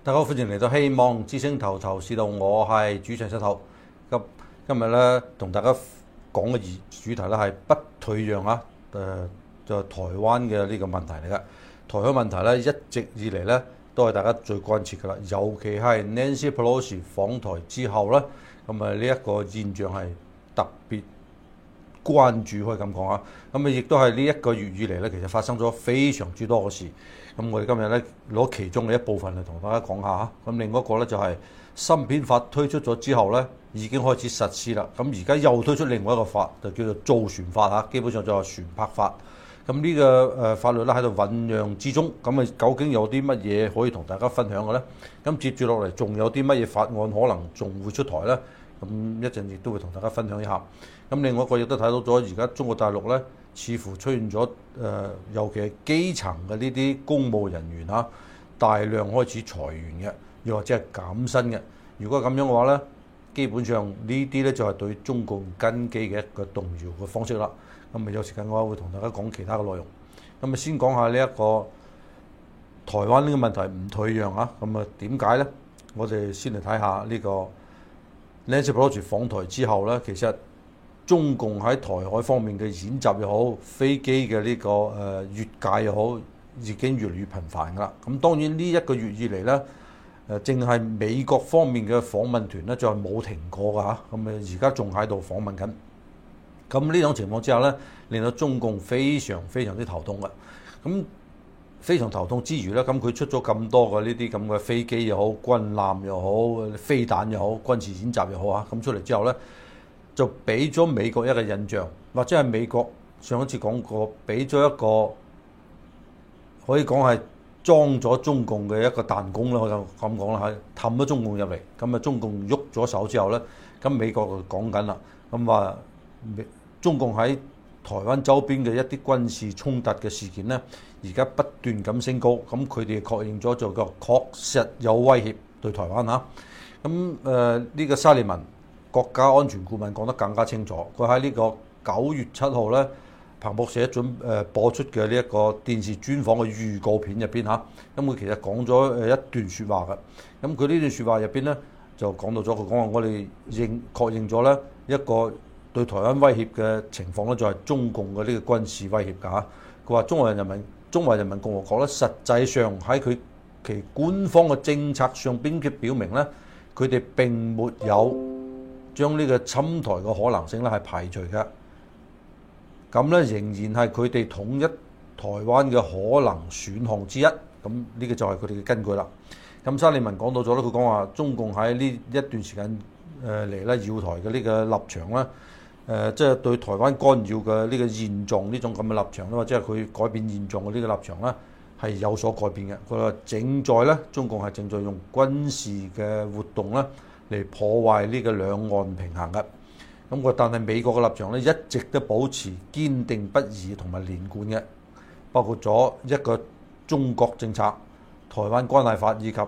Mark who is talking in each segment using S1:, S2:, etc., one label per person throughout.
S1: 大家好，歡迎嚟到希望之星頭頭是道，我係主持人石頭。今日咧同大家講嘅主題咧係不退讓啊！就台灣嘅呢個問題嚟嘅。台灣問題咧一直以嚟咧都係大家最關切㗎啦，尤其係 Nancy Pelosi 訪台之後咧，咁啊呢一個現象係特別關注，可以咁講啊。咁啊亦都係呢一個月以嚟咧，其實發生咗非常之多嘅事。咁我哋今日咧攞其中嘅一部分嚟同大家講下。咁另外一個咧就係芯片法推出咗之後咧，已經開始實施啦。咁而家又推出另外一個法，就叫做造船法嚇，基本上就係船舶法。咁呢個法律咧喺度醖釀之中。咁啊究竟有啲乜嘢可以同大家分享嘅咧？咁接住落嚟仲有啲乜嘢法案可能仲會出台咧？咁一陣亦都會同大家分享一下。咁另外一個亦都睇到咗，而家中國大陸咧似乎出現咗尤其係基層嘅呢啲公務人員嚇，大量開始裁員嘅，又或者係減薪嘅。如果咁樣嘅話咧，基本上呢啲咧就係對中共根基嘅一個動搖嘅方式啦。咁啊有時間嘅話會同大家講其他嘅內容。咁啊先講下呢一個台灣呢個問題唔退讓啊。咁啊點解咧？我哋先嚟睇下呢個 Nancy Pelosi 訪台之後咧，其實中共喺台海方面嘅演習又好，飛機嘅呢個越界又好，已經越嚟越頻繁㗎啦。咁當然呢一個月以嚟咧，淨係美國方面嘅訪問團咧，就係冇停過㗎嚇。咁啊而家仲喺度訪問緊。咁呢種情況之下咧，令到中共非常之頭痛嘅。咁非常頭痛之餘咧，咁佢出咗咁多嘅呢啲咁嘅飛機又好、軍艦又好、飛彈又好、軍事演習又好啊，咁出嚟之後咧，就俾咗美國一個印象，或者係美國上一次講過，俾咗一個可以講係裝咗中共嘅一個彈弓啦，我就咁講啦嚇，氹咗中共入嚟。咁啊，中共喐咗手之後咧，咁美國就講緊啦，咁話中共喺台灣周邊嘅一啲軍事衝突嘅事件呢，而家不斷咁升高，咁佢哋確認咗就個確實有威脅對台灣嚇。咁呢個沙利文國家安全顧問講得更加清楚，佢喺呢個9月7號咧，彭博社播出嘅呢一個電視專訪嘅預告片入邊嚇，咁佢其實講咗一段説話嘅。咁佢呢段説話入邊咧就講到咗，佢講話我哋確認咗咧一個對台灣威脅嘅情況咧，就係中共嘅呢個軍事威脅㗎嚇。佢話中華人民共和國咧，實際上喺其官方嘅政策上邊嘅表明咧，佢哋並沒有將呢個侵台嘅可能性咧係排除嘅。咁咧仍然係佢哋統一台灣嘅可能選項之一。咁呢個就係佢哋嘅根據啦。咁沙利文講到咗咧，佢講話中共喺呢一段時間嚟咧擾台嘅呢個立場咧。即係對台灣干擾嘅呢個現狀呢種咁嘅立場咧，或者係佢改變現狀嘅呢個立場咧，係有所改變嘅。佢話正在咧，中共係正在用軍事嘅活動咧嚟破壞呢個兩岸平衡嘅。咁但係美國嘅立場咧一直都保持堅定不移同埋連貫嘅，包括咗一個中國政策、台灣關係法以及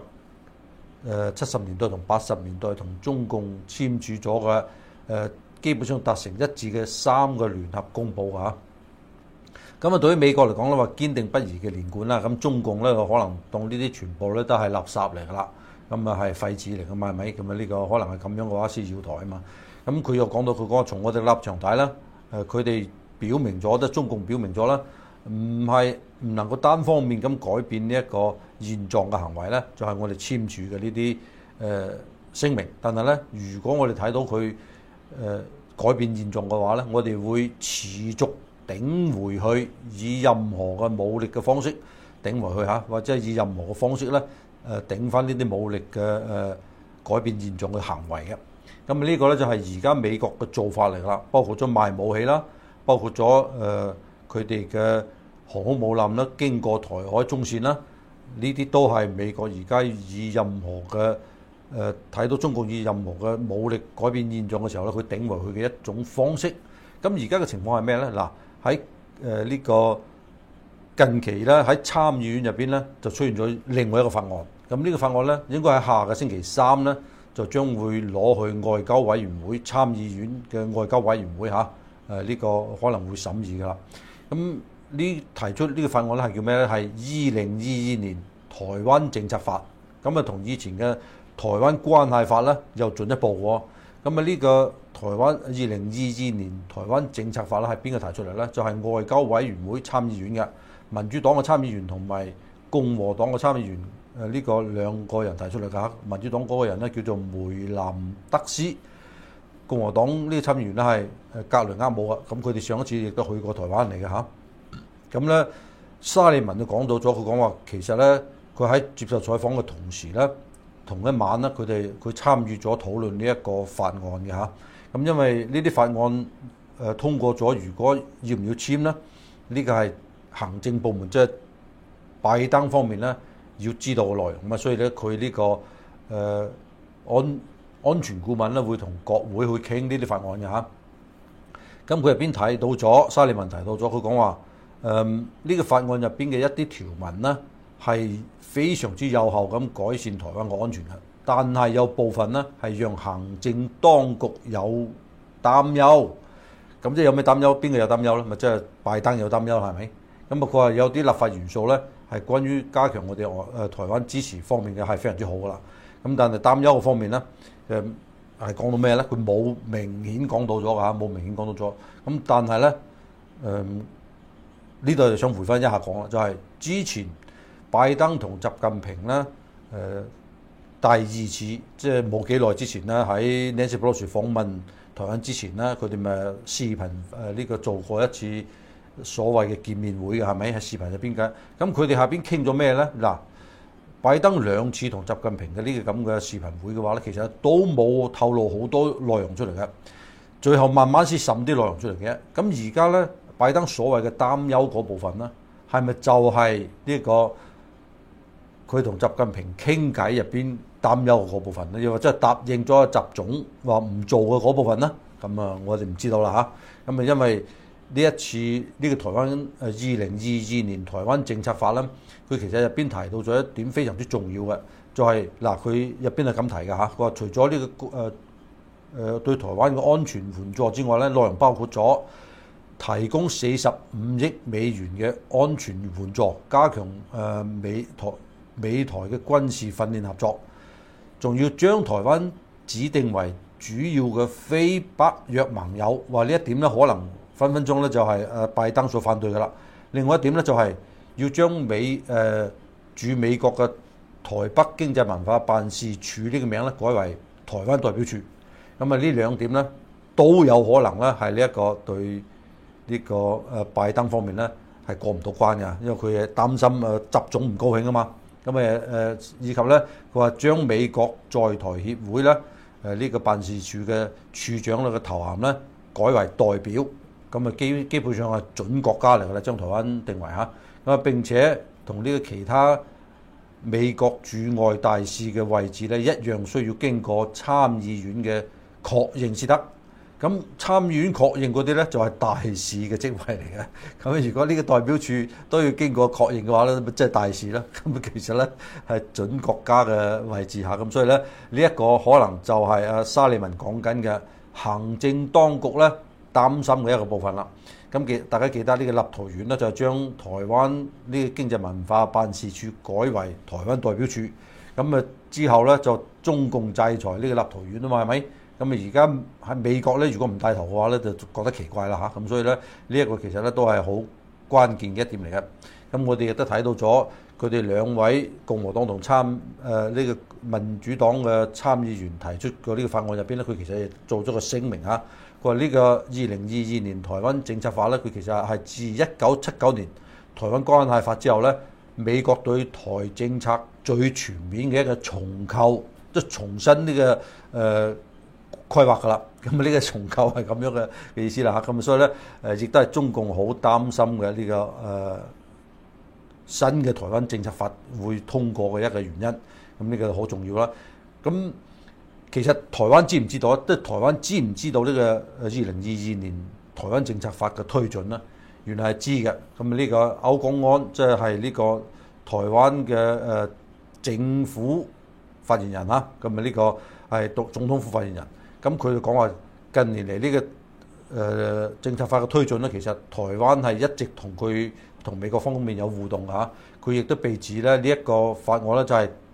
S1: 70年代同80年代同中共簽署咗嘅基本上達成一致嘅3個聯合公報嚇。咁啊，對於美國嚟講咧，話堅定不移嘅連貫啦。咁中共咧，可能當呢啲全部咧都係垃圾嚟噶啦。咁啊係廢紙嚟噶嘛，係咪？咁啊呢個可能係咁樣嘅話先擾台啊嘛。咁佢又講到佢講從我哋立場睇啦，佢哋表明咗，即係中共表明咗啦，唔能夠單方面咁改變呢一個現狀嘅行為咧，就係我哋簽署嘅呢啲聲明。但係咧，如果我哋睇到佢改變現狀嘅話咧，我哋會持續頂回去，以任何嘅武力嘅方式頂回去嚇，或者以任何嘅方式咧頂翻呢啲武力嘅改變現狀嘅行為嘅。咁呢個咧就係而家美國嘅做法嚟啦，包括咗賣武器啦，包括咗佢哋嘅航空母艦啦經過台海中線啦，呢啲都係美國而家以任何嘅睇到中共以任何嘅武力改變現狀嘅時候咧，佢頂回去嘅一種方式。咁而家嘅情況係咩咧？嗱，喺呢個近期咧喺參議院入邊咧就出現咗另外一個法案。咁呢個法案咧應該喺下個星期3咧就將會攞去外交委員會參議院嘅外交委員會嚇呢個可能會審議㗎啦。咁提出呢個法案咧係叫咩咧？係2022年台灣政策法。 咁啊同以前嘅台灣關係法咧又進一步喎。咁啊呢個台灣2022年台灣政策法咧係邊個提出嚟咧？就係外交委員會參議院嘅民主黨嘅參議員同埋共和黨嘅參議員呢個兩個人提出嚟㗎。民主黨嗰個人咧叫做梅南德斯，共和黨呢個參議員咧係格雷厄姆啊。咁佢哋上一次亦都去過台灣嚟嘅嚇。咁咧沙利文就講到咗，佢講話其實咧佢喺接受採訪嘅同時咧，同一晚咧佢參與咗討論呢一個法案嘅嚇。咁因為呢啲法案通過咗，如果要唔要簽咧？呢個係行政部門即係拜登方面咧要知道嘅內容咁啊，所以咧佢呢個安全顧問咧會同國會去傾呢啲法案嘅嚇。咁佢入邊提到咗，沙利文提到咗，佢講話呢個法案入邊嘅一啲條文呢係非常之有效咁改善台灣嘅安全嘅，但係有部分呢係讓行政當局有擔憂。咁即係有咩擔憂？邊個有擔憂咧？咪即係拜登有擔憂係咪？咁啊佢話有啲立法元素咧係關於加強我哋台灣支持方面嘅係非常之好噶啦。咁但係擔憂嘅方面咧係講到咩咧？佢冇明顯講到咗㗎，冇明顯講到咗。咁但係咧呢度就想回翻一下講啦，就係之前拜登同習近平咧第二次即係冇幾耐之前咧喺 Nancy Pelosi 訪問台灣之前咧，佢哋咪視頻呢個做過一次所謂嘅見面會嘅係咪？喺視頻入邊嘅。咁佢哋下邊傾咗咩咧？嗱，拜登兩次同習近平嘅呢個咁嘅視頻會嘅話咧，其實都冇透露好多內容出嚟嘅，最後慢慢先滲啲內容出嚟嘅。咁而家咧，拜登所謂嘅擔憂嗰部分咧，係咪就係呢個佢同習近平傾偈入邊擔憂嗰部分咧？又或者係答應咗習總話唔做嘅嗰部分咧？咁啊，我哋唔知道啦嚇。咁啊，因為呢一次呢個台灣2022年台灣政策法咧，佢其實入邊提到咗一點非常之重要嘅，就係嗱，佢入邊係咁提嘅嚇。佢話除咗呢個對台灣嘅安全援助之外咧，內容包括咗提供45億美元嘅安全援助，加強美台嘅軍事訓練合作，仲要將台灣指定為主要嘅非北約盟友。話呢一點咧，可能分分鐘咧就係拜登所反對嘅啦。另外一點咧就係要將駐美國嘅台北經濟文化辦事處呢個名咧改為台灣代表處。咁啊呢兩點咧都有可能咧係呢一個對呢個拜登方面咧係過唔到關嘅，因為佢係擔心習總唔高興啊嘛。咁以及咧，佢話將美國在台協會咧呢個辦事處嘅處長嘅頭銜咧改為代表，咁啊基本上係準國家嚟㗎啦，將台灣定為嚇。咁啊並且同呢個其他美國駐外大使嘅位置咧一樣，需要經過參議院嘅確認先得。咁參議院確認嗰啲咧就係大使嘅職位嚟嘅。咁如果呢個代表處都要經過確認嘅話咧，即係大使啦。咁其實咧係準國家嘅位置下。咁所以咧呢一個可能就係阿沙利文講緊嘅行政當局咧擔心嘅一個部分啦。咁大家記得呢個立陶宛咧就係將台灣呢個經濟文化辦事處改為台灣代表處。咁之後咧就中共制裁呢個立陶宛啊嘛，係咪？咁而家喺美國咧，如果唔帶頭嘅話咧，就覺得奇怪啦嚇。咁所以咧，呢一個其實咧都係好關鍵嘅一點嚟嘅。咁我哋亦都睇到咗佢哋兩位共和黨同呢個民主黨嘅參議員提出過呢個法案入邊咧，佢其實做咗個聲明嚇。佢話呢個2022年台灣政策法咧，佢其實係自1979年台灣關係法之後咧，美國對台政策最全面嘅一個重構，即係重新呢個規劃㗎啦。咁呢個重構係咁樣嘅意思啦嚇。咁所以咧亦都係中共好擔心嘅呢個新嘅台灣政策法會通過嘅一個原因。咁呢個好重要啦。咁其實台灣知唔知道？即係台灣知唔知道呢個2022年台灣政策法嘅推進呢？原來係知嘅。咁呢個歐公安即係呢個台灣嘅政府發言人嚇，咁啊呢個係總統府發言人。咁佢就講話近年嚟呢個政策法嘅推進咧，其實台灣係一直同美國方面有互動嚇。佢亦都被指咧呢一個法案咧就係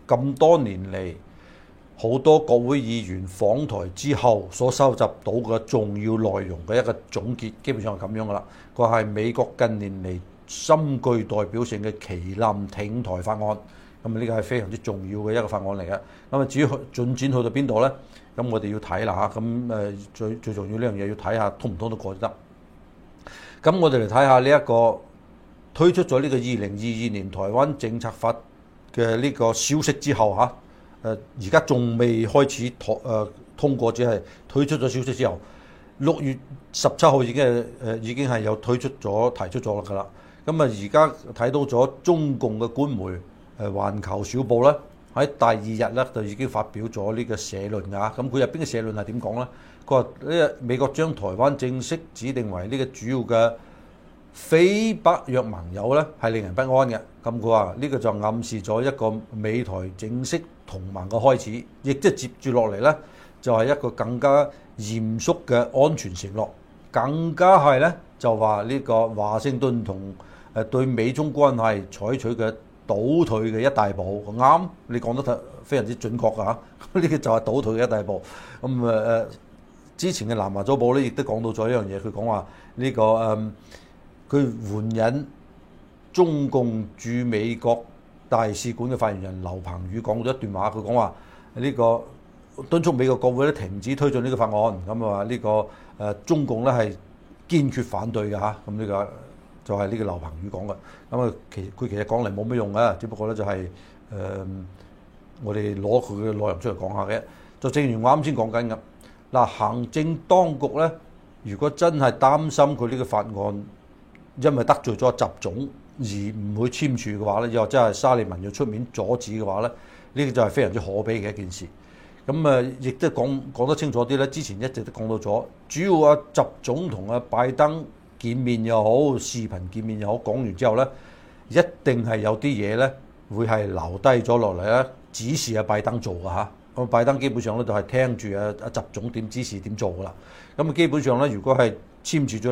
S1: 咁多年嚟好多國會議員訪台之後所收集到嘅重要內容嘅一個總結，基本上係咁樣噶啦。佢係美國近年嚟深具代表性嘅旗艦挺台法案，咁呢個係非常之重要嘅一個法案嚟嘅。咁啊，至於進展去到邊度呢？咁我哋要睇啦嚇。咁最重要呢樣嘢要睇下通唔通得過得。咁我哋嚟睇下呢一個推出咗呢個2022年台灣政策法嘅呢個消息之後嚇，而家仲未開始通過，只係推出咗消息之後，6月17號已經係有提出咗㗎啦。咁啊，而家睇到咗中共嘅官媒環球小報咧，喺第二日咧就已經發表咗呢個社論㗎。咁佢入邊嘅社論係點講咧？佢話呢美國將台灣正式指定為呢個主要嘅非北約盟友咧，係令人不安嘅。咁佢話呢個就暗示咗一個美台正式同盟嘅開始，亦即係接住落嚟咧，就係一個更加嚴肅嘅安全承諾，更加係咧就話呢個華盛頓同對美中關係採取嘅倒退嘅一大步。啱，你講得非常之準確㗎嚇，呢個就係倒退嘅一大步。咁之前嘅南華早報咧亦都講到咗一樣嘢，佢講話呢個佢援引中共駐美國大使館嘅發言人劉鵬宇講咗一段話，佢講話呢個敦促美國國會咧停止推進呢個法案，咁話呢個中共咧係堅決反對嘅嚇，咁呢個就係呢個劉鵬宇講嘅。咁啊，佢其實講嚟冇乜用嘅，只不過咧就係我哋攞佢嘅內容出嚟講下嘅。就正如我啱先講緊咁，嗱，行政當局咧，如果真係擔心佢呢個法案因為得罪咗習總而唔會簽署嘅話咧，又或者係沙利文要出面阻止嘅話咧，呢個就係非常之可悲嘅一件事。咁亦都講得清楚啲咧。之前一直都講到咗，主要習總同拜登見面又好，視頻見面又好，講完之後咧，一定係有啲嘢咧會係留低咗落嚟咧，指示拜登做嘅嚇。咁拜登基本上咧就係聽住習總點指示點做噶啦。咁基本上咧，如果係簽署咗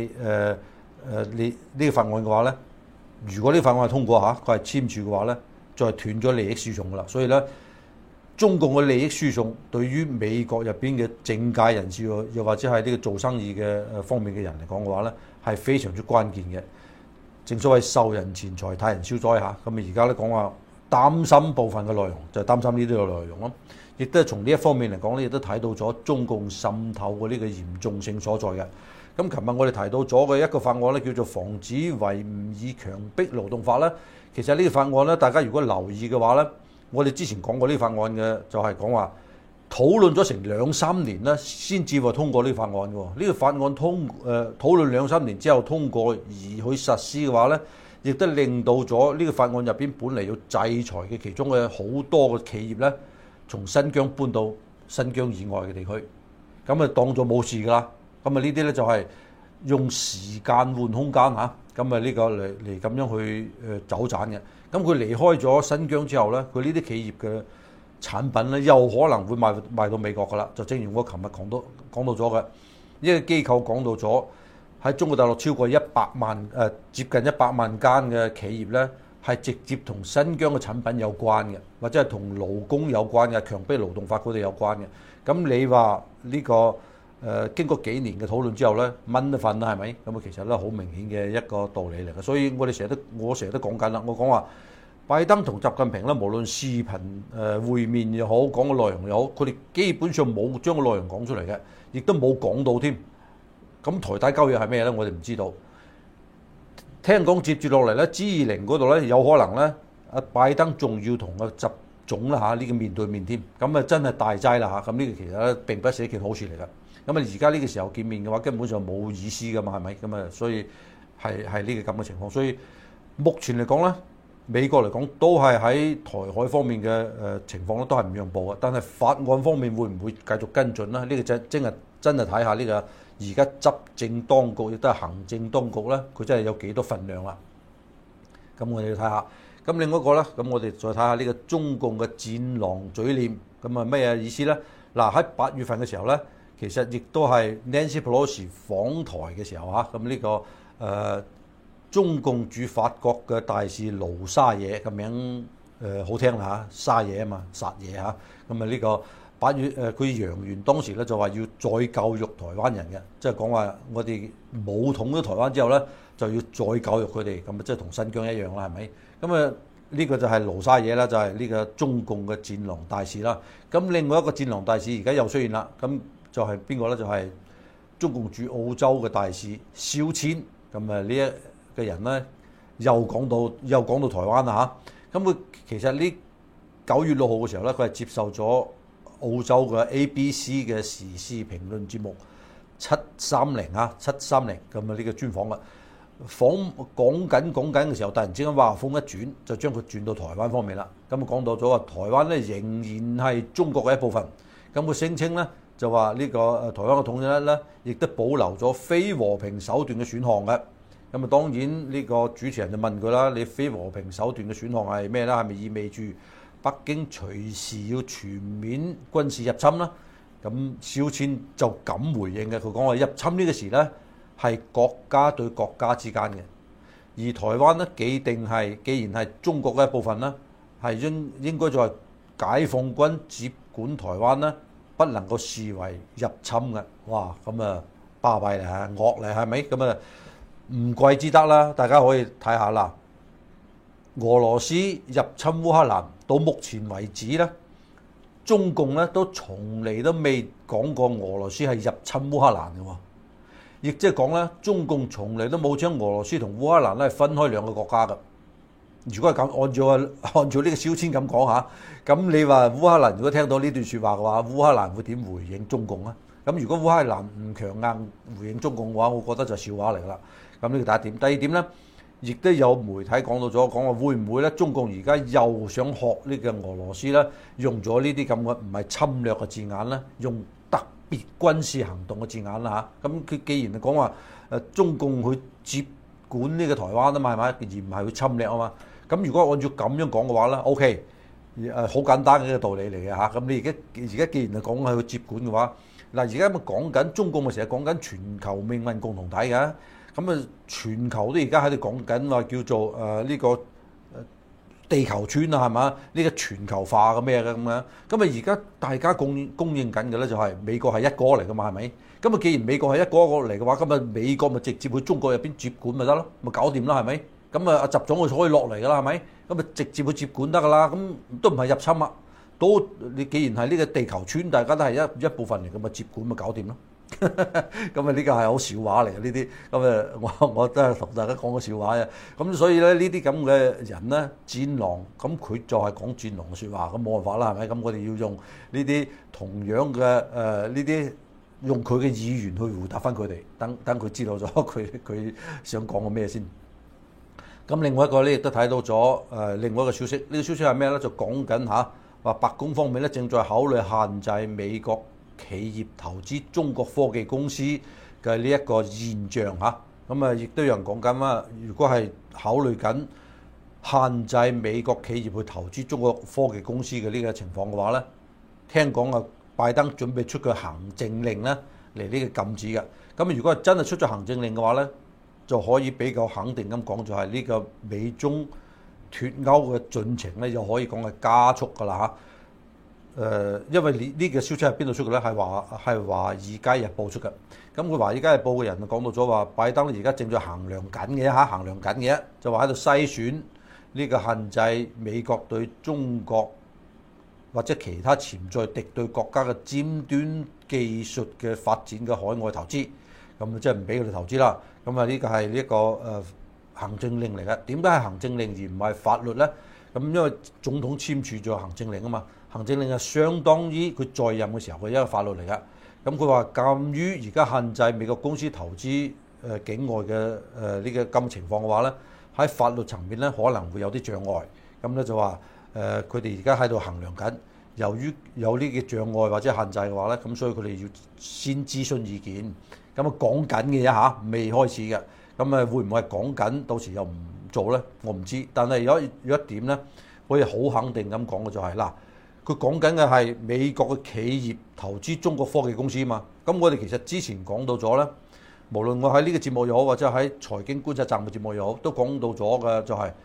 S1: 呢個法案嘅話咧，如果呢個法案係通過嚇，佢係簽署嘅話咧，就係斷咗利益輸送噶啦。所以咧，中共嘅利益輸送對於美國入邊嘅政界人士又或者係呢個做生意嘅方面嘅人嚟講嘅話咧，係非常之關鍵嘅。正所謂受人錢財，替人消災嚇。咁而家咧講話擔心部分嘅內容，就係擔心呢啲嘅內容咯。亦都係從呢一方面嚟講咧，亦都睇到咗中共滲透嘅呢個嚴重性所在嘅。咁琴日我哋提到咗嘅一個法案咧，叫做防止維吾爾強迫勞動法咧。其實呢個法案咧，大家如果留意嘅話咧，我哋之前講過呢個法案嘅，就係講話討論咗成2-3年咧，先至話通過呢個法案嘅。呢個法案討論2-3年之後通過而去實施嘅話咧，亦都令到咗呢個法案入邊本嚟要制裁嘅其中嘅好多嘅企業咧，從新疆搬到新疆以外嘅地區，咁啊當咗冇事㗎啦。咁啊呢啲咧就係用時間換空間嚇，咁啊呢個嚟咁樣去走盞嘅。咁佢離開咗新疆之後咧，佢呢啲企業嘅產品咧又可能會賣到美國㗎啦。就正如我琴日講到咗嘅，呢個機構講到咗喺中國大陸超過100萬接近100萬間嘅企業咧，係直接同新疆嘅產品有關嘅，或者係同勞工有關嘅強迫勞動法嗰度有關嘅。咁你話呢個經過幾年嘅討論之後咧，蚊都瞓啦，係咪？咁啊，其實咧好明顯嘅一個道理嚟嘅。所以我成日都講緊啦，我講話拜登同習近平咧，無論視頻會面又好，講嘅內容又好，佢哋基本上冇將個內容講出嚟嘅，亦都冇講到添。咁台底交易係咩咧？我哋唔知道。聽講接住落嚟咧，G20嗰度咧有可能咧，拜登仲要同習總啦嚇呢個面對面添。咁啊真係大劑啦嚇！咁呢個其實咧並不是一件好事嚟㗎。咁啊，而家呢個時候見面嘅話，根本上冇意思㗎嘛，係咪？咁啊，所以係呢個咁嘅情況。所以目前嚟講咧，美國嚟講都係喺台海方面嘅情況咧，都係唔讓步嘅。但係法案方面會唔會繼續跟進咧？呢個真係睇下呢個而家執政當局亦都係行政當局咧，佢真係有幾多份量啦。咁我哋要睇下。咁另外一個咧，咁我哋再睇下呢個中共嘅戰狼嘴臉，咁啊咩意思咧？嗱，喺8月份嘅時候咧。其實亦都係 Nancy Pelosi 訪台嘅時候嚇，咁呢個中共駐法國嘅大使盧沙野嘅名好聽啦嚇，沙嘢啊嘛，殺嘢嚇。咁啊呢個8月佢揚言當時咧就話要再教育台灣人嘅，即係講話我哋冇統咗台灣之後咧，就要再教育佢哋，咁啊即係同新疆一樣啦，係咪？咁啊呢個就係盧沙野啦，就係呢個中共嘅戰狼大使啦。咁另外一個戰狼大使而家又出現啦，咁就係邊個咧？就係中共駐澳洲嘅大使肖千。咁啊呢一個人咧又講到台灣啦嚇。咁佢其實呢9月6號嘅時候咧，佢係接受咗澳洲嘅 ABC 嘅時事評論節目730咁啊呢個專訪啦。講緊嘅時候，突然之間話風一轉，就將佢轉到台灣方面啦。咁啊講到咗話台灣咧仍然係中國嘅一部分。咁佢聲稱咧就話呢個台灣嘅統一咧，亦都保留咗非和平手段嘅選項嘅。咁啊當然呢個主持人就問佢啦：你非和平手段嘅選項係咩啦？係咪意味住北京隨時要全面軍事入侵啦？咁肖千就咁回應嘅，佢講話入侵呢個時咧係國家對國家之間嘅，而台灣咧既然係中國嘅一部分啦，係應該就係解放軍接管台灣啦，不能夠視為入侵嘅。哇！咁啊巴閉嚟嚇，惡嚟係咪？咁啊唔怪之得啦，大家可以睇下啦。俄羅斯入侵烏克蘭到目前為止咧，中共咧都從嚟都未講過俄羅斯係入侵烏克蘭嘅喎，亦即係講咧，中共從嚟都冇將俄羅斯同烏克蘭咧分開兩個國家嘅。如果係咁，按照呢個肖千咁講下，咁你話烏克蘭如果聽到呢段説話嘅話，烏克蘭會點回應中共啊？咁如果烏克蘭唔強硬回應中共嘅話，我覺得就笑話嚟啦。咁呢個第一點，第二點咧。亦都有媒體講到咗，講話會唔會咧？中共而家又想學呢個俄羅斯咧，用咗呢啲咁嘅唔係侵略嘅字眼咧，用特別軍事行動嘅字眼啦嚇。咁佢既然係講話中共去接管呢個台灣啊嘛，係咪？而唔係去侵略啊嘛。咁如果按照咁樣講嘅話咧，OK，好簡單嘅一個道理嚟嘅嚇。咁你而家既然係講係去接管嘅話，嗱而家咪講緊中共咪成日講緊全球命運共同體嘅。咁啊，全球都而家喺度講緊話叫做呢個地球村啊，係嘛？呢個全球化嘅咩嘅咁樣。咁啊，而家大家公認緊嘅咧就係美國係一哥嚟㗎嘛，係咪？咁啊，既然美國係一哥嚟嘅話，咁啊美國咪直接去中國入邊接管咪得咯，咪搞掂啦，係咪？咁啊，阿習總佢可以落嚟㗎啦，係咪？咁啊，直接去接管得㗎啦，咁都唔係入侵啊。你既然係呢個地球村，大家都係一部分嚟㗎嘛，接管咪搞掂咯。咁啊，呢個係好笑話嚟嘅呢啲，咁啊，我都係同大家講個笑話嘅。咁所以咧，呢啲咁嘅人咧，戰狼，咁佢就係講戰狼嘅説話，咁冇辦法啦，係咪？咁我哋要用呢啲同樣嘅呢啲，用佢嘅語言去回答翻佢哋，等佢知道咗佢想講個咩先。咁另外一個咧，亦都睇到咗另外一個消息，呢個消息係咩咧？就講緊話白宮方面咧正在考慮限制美國企業投資中國科技公司嘅呢一個現象嚇，咁啊亦都有人講緊啦。如果係考慮緊限制美國企業去投資中國科技公司嘅呢個情況嘅話咧，聽講啊拜登準備出個行政令咧嚟呢個禁止嘅。咁如果係真係出咗行政令嘅話咧，就可以比較肯定咁講，就係呢個美中脫歐嘅進程咧，又可以講係加速㗎啦嚇。因為呢個消息係邊度出嘅咧？係華爾街日報出嘅。咁佢華爾街日報嘅人就講到咗話，拜登而家正在衡量緊嘅，就話喺度篩選呢個限制美國對中國或者其他潛在敵對國家嘅尖端技術嘅發展嘅海外投資。咁即係唔俾佢哋投資啦。咁啊呢個係呢個行政令嚟嘅。點解係行政令而唔係法律咧？咁因為總統簽署咗行政令啊嘛。行政令係相當於佢在任嘅時候嘅一個法律嚟㗎。咁佢話鑑於而家限制美國公司投資境外嘅呢個咁情況嘅話咧，喺法律層面咧可能會有啲障礙。咁咧就話佢哋而家喺度衡量緊，由於有呢個障礙或者限制嘅話咧，咁所以佢哋要先諮詢意見。咁啊講緊嘅啫嚇，未開始嘅。咁啊會唔會係講緊？到時又唔做咧？我唔知。但係有一點咧，可以好肯定咁講嘅就係嗱。佢講緊嘅係美國嘅企業投資中國科技公司嘛。咁我哋其實之前講到咗咧，無論我喺呢個節目又好，或者喺財經觀察站嘅節目又好，都講到咗嘅就係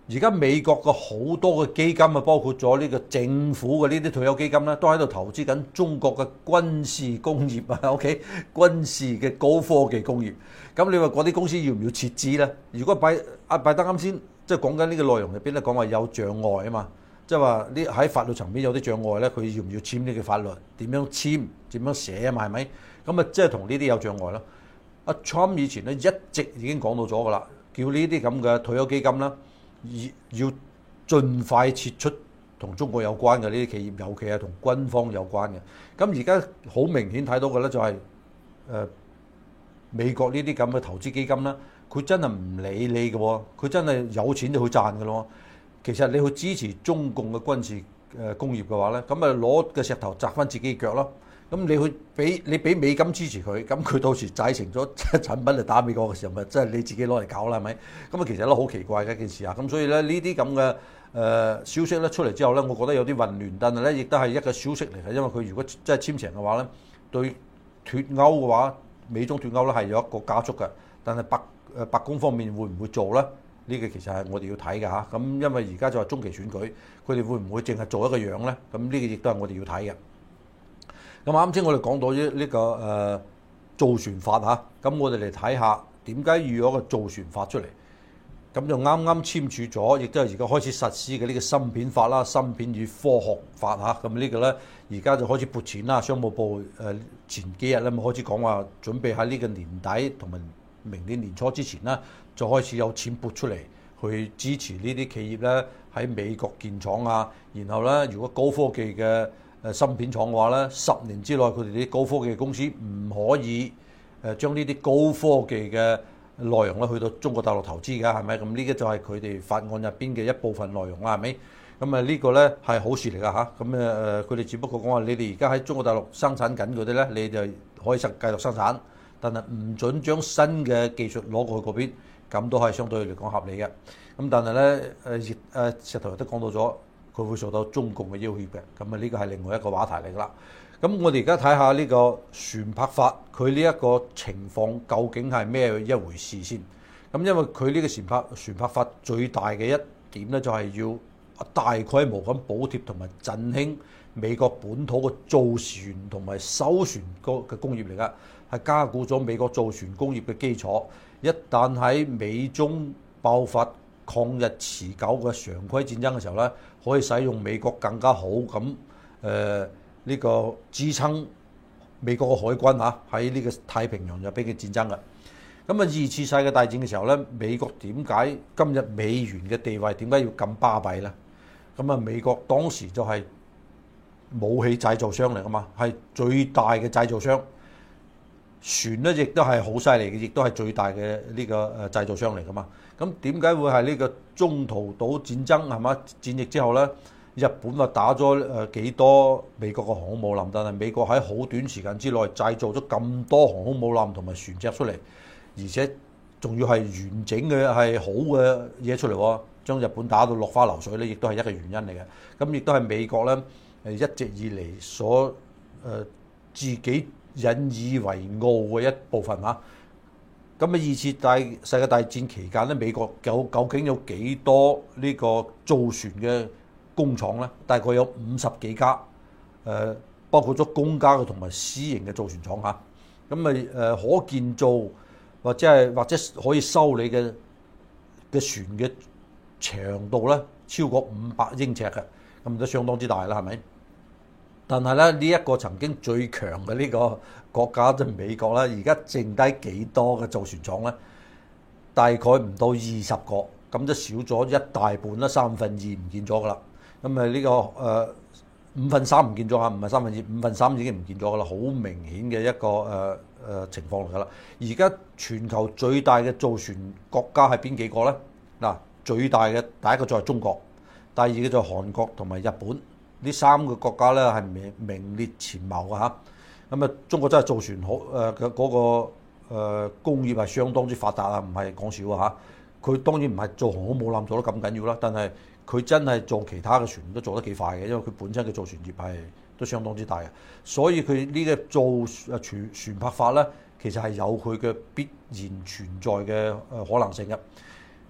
S1: 而家美國嘅好多嘅基金啊，包括咗呢個政府嘅呢啲退休基金咧，都喺度投資緊中國嘅軍事工業啊，OK， 軍事嘅高科技工業。咁你話嗰啲公司要唔要撤資咧？如果拜登啱先即係講緊呢個內容入邊咧，講話有障礙啊嘛，即係話呢喺法律層面有啲障礙咧，佢要唔要簽呢個法律？點樣簽？點樣寫啊嘛？係咪？咁啊，即係同呢啲有障礙咯。阿 Trump 以前咧一直已經講到咗噶啦，叫呢啲咁嘅退休基金啦，要盡快撤出同中國有關嘅呢啲企業，尤其係同軍方有關嘅。咁而家好明顯睇到嘅咧就係美國呢啲咁嘅投資基金啦，佢真係唔理你嘅喎，佢真係有錢就去賺嘅咯。其實你去支持中共嘅軍事工業嘅話咧，咁咪攞個石頭砸翻自己腳咯。咁你去俾美金支持佢，咁佢到時製成咗產品嚟打美國嘅時候，咪真係你自己攞嚟搞啦，係咪？咁啊，其實都好奇怪嘅一件事啊。咁所以咧，呢啲咁嘅消息咧出嚟之後咧，我覺得有啲混亂，但係咧亦都係一個消息嚟嘅，因為佢如果真係簽成嘅話咧，對脱歐嘅話，美中脱歐咧係有一個加速嘅。但係白宮方面會唔會做咧？呢個其實係我哋要睇嘅嚇。咁因為而家就係中期選舉，佢哋會唔會淨係做一個樣咧？咁呢個亦都係我哋要睇嘅。咁啱先我哋講到呢個造船法嚇，咁我哋嚟睇下點解要有一個造船法出嚟？咁就啱啱簽署咗，亦都係而家開始實施嘅呢個芯片法啦，芯片與科學法嚇。咁呢個咧而家就開始撥錢啦，商務部前幾日咧咪開始講話準備喺呢個年底同埋明年年初之前啦，就開始有錢撥出嚟去支持呢啲企業咧喺美國建廠啊。然後咧，如果高科技嘅芯片廠嘅話咧，10年之內佢哋啲高科技公司唔可以將呢啲高科技嘅內容咧去到中國大陸投資㗎，係咪？咁呢個就係佢哋法案入邊嘅一部分內容啦，係咪？咁啊呢個咧係好事嚟㗎嚇。咁佢哋只不過講話你哋而家喺中國大陸生產緊嗰啲咧，你就可以繼續生產，但係唔準將新嘅技術攞過去嗰邊，咁都係相對嚟講合理嘅。咁但係咧石頭都講到咗。佢會受到中共嘅要挾嘅，咁啊呢個係另外一個話題嚟㗎啦。咁我哋而家睇下呢個船舶法，佢呢一個情況究竟係咩一回事先？咁因為佢呢個船舶法最大嘅一點咧，就係要大規模咁補貼同埋振興美國本土嘅造船同埋修船嘅工業嚟㗎，係加固咗美國造船工業嘅基礎。一旦喺美中爆發抗日持久嘅常規戰爭嘅時候咧，可以使用美國更加好咁呢個支撐美國嘅海軍嚇喺呢個太平洋入邊嘅戰爭嘅。咁啊二次世界大戰嘅時候咧，美國點解今日美元嘅地位點解要咁巴閉咧？咁啊美國當時就係武器製造商嚟㗎嘛，係最大嘅製造商。船咧亦都係好犀利嘅，亦都係最大嘅呢個製造商嚟㗎嘛。咁點解會係呢個中途島戰爭係嘛？戰役之後咧，日本話打咗幾多美國嘅航空母艦，但係美國喺好短時間之內製造咗咁多航空母艦同埋船隻出嚟，而且仲要係完整嘅係好嘅嘢出嚟喎，將日本打到落花流水咧，亦都係一個原因嚟嘅。咁亦都係美國咧一直以嚟所自己引以為傲嘅一部分嚇。咁啊，二次世界大戰期間咧，美國究竟有幾多呢個造船嘅工廠咧？大概有50幾家，包括咗公家嘅同埋私營嘅造船廠嚇。咁啊可建造或者可以修理嘅船嘅長度咧，超過500英尺嘅，咁都相當之大啦，係咪？但係咧，呢一個曾經最強嘅呢個國家即係美國啦，而家剩低幾多嘅造船廠咧？大概唔到20個，咁就少咗一大半啦，2/3唔見咗噶啦。咁啊呢個5/3唔見咗嚇，唔係2/3，5/3已經唔見咗噶啦，好明顯嘅一個情況嚟噶啦。而家全球最大嘅造船國家係邊幾個咧？嗱，最大嘅第一個就係中國，第二個就係韓國同埋日本。呢3個國家咧係名列前茅嘅嚇。咁啊，中國真係造船好嘅嗰個工業係相當之發達啊，唔係講笑啊嚇。佢當然唔係做航空母艦做得咁緊要啦，但係佢真係做其他嘅船都做得幾快嘅，因為佢本身嘅造船業係都相當之大嘅。所以佢呢個造船舶法咧，其實係有佢嘅必然存在嘅可能性嘅。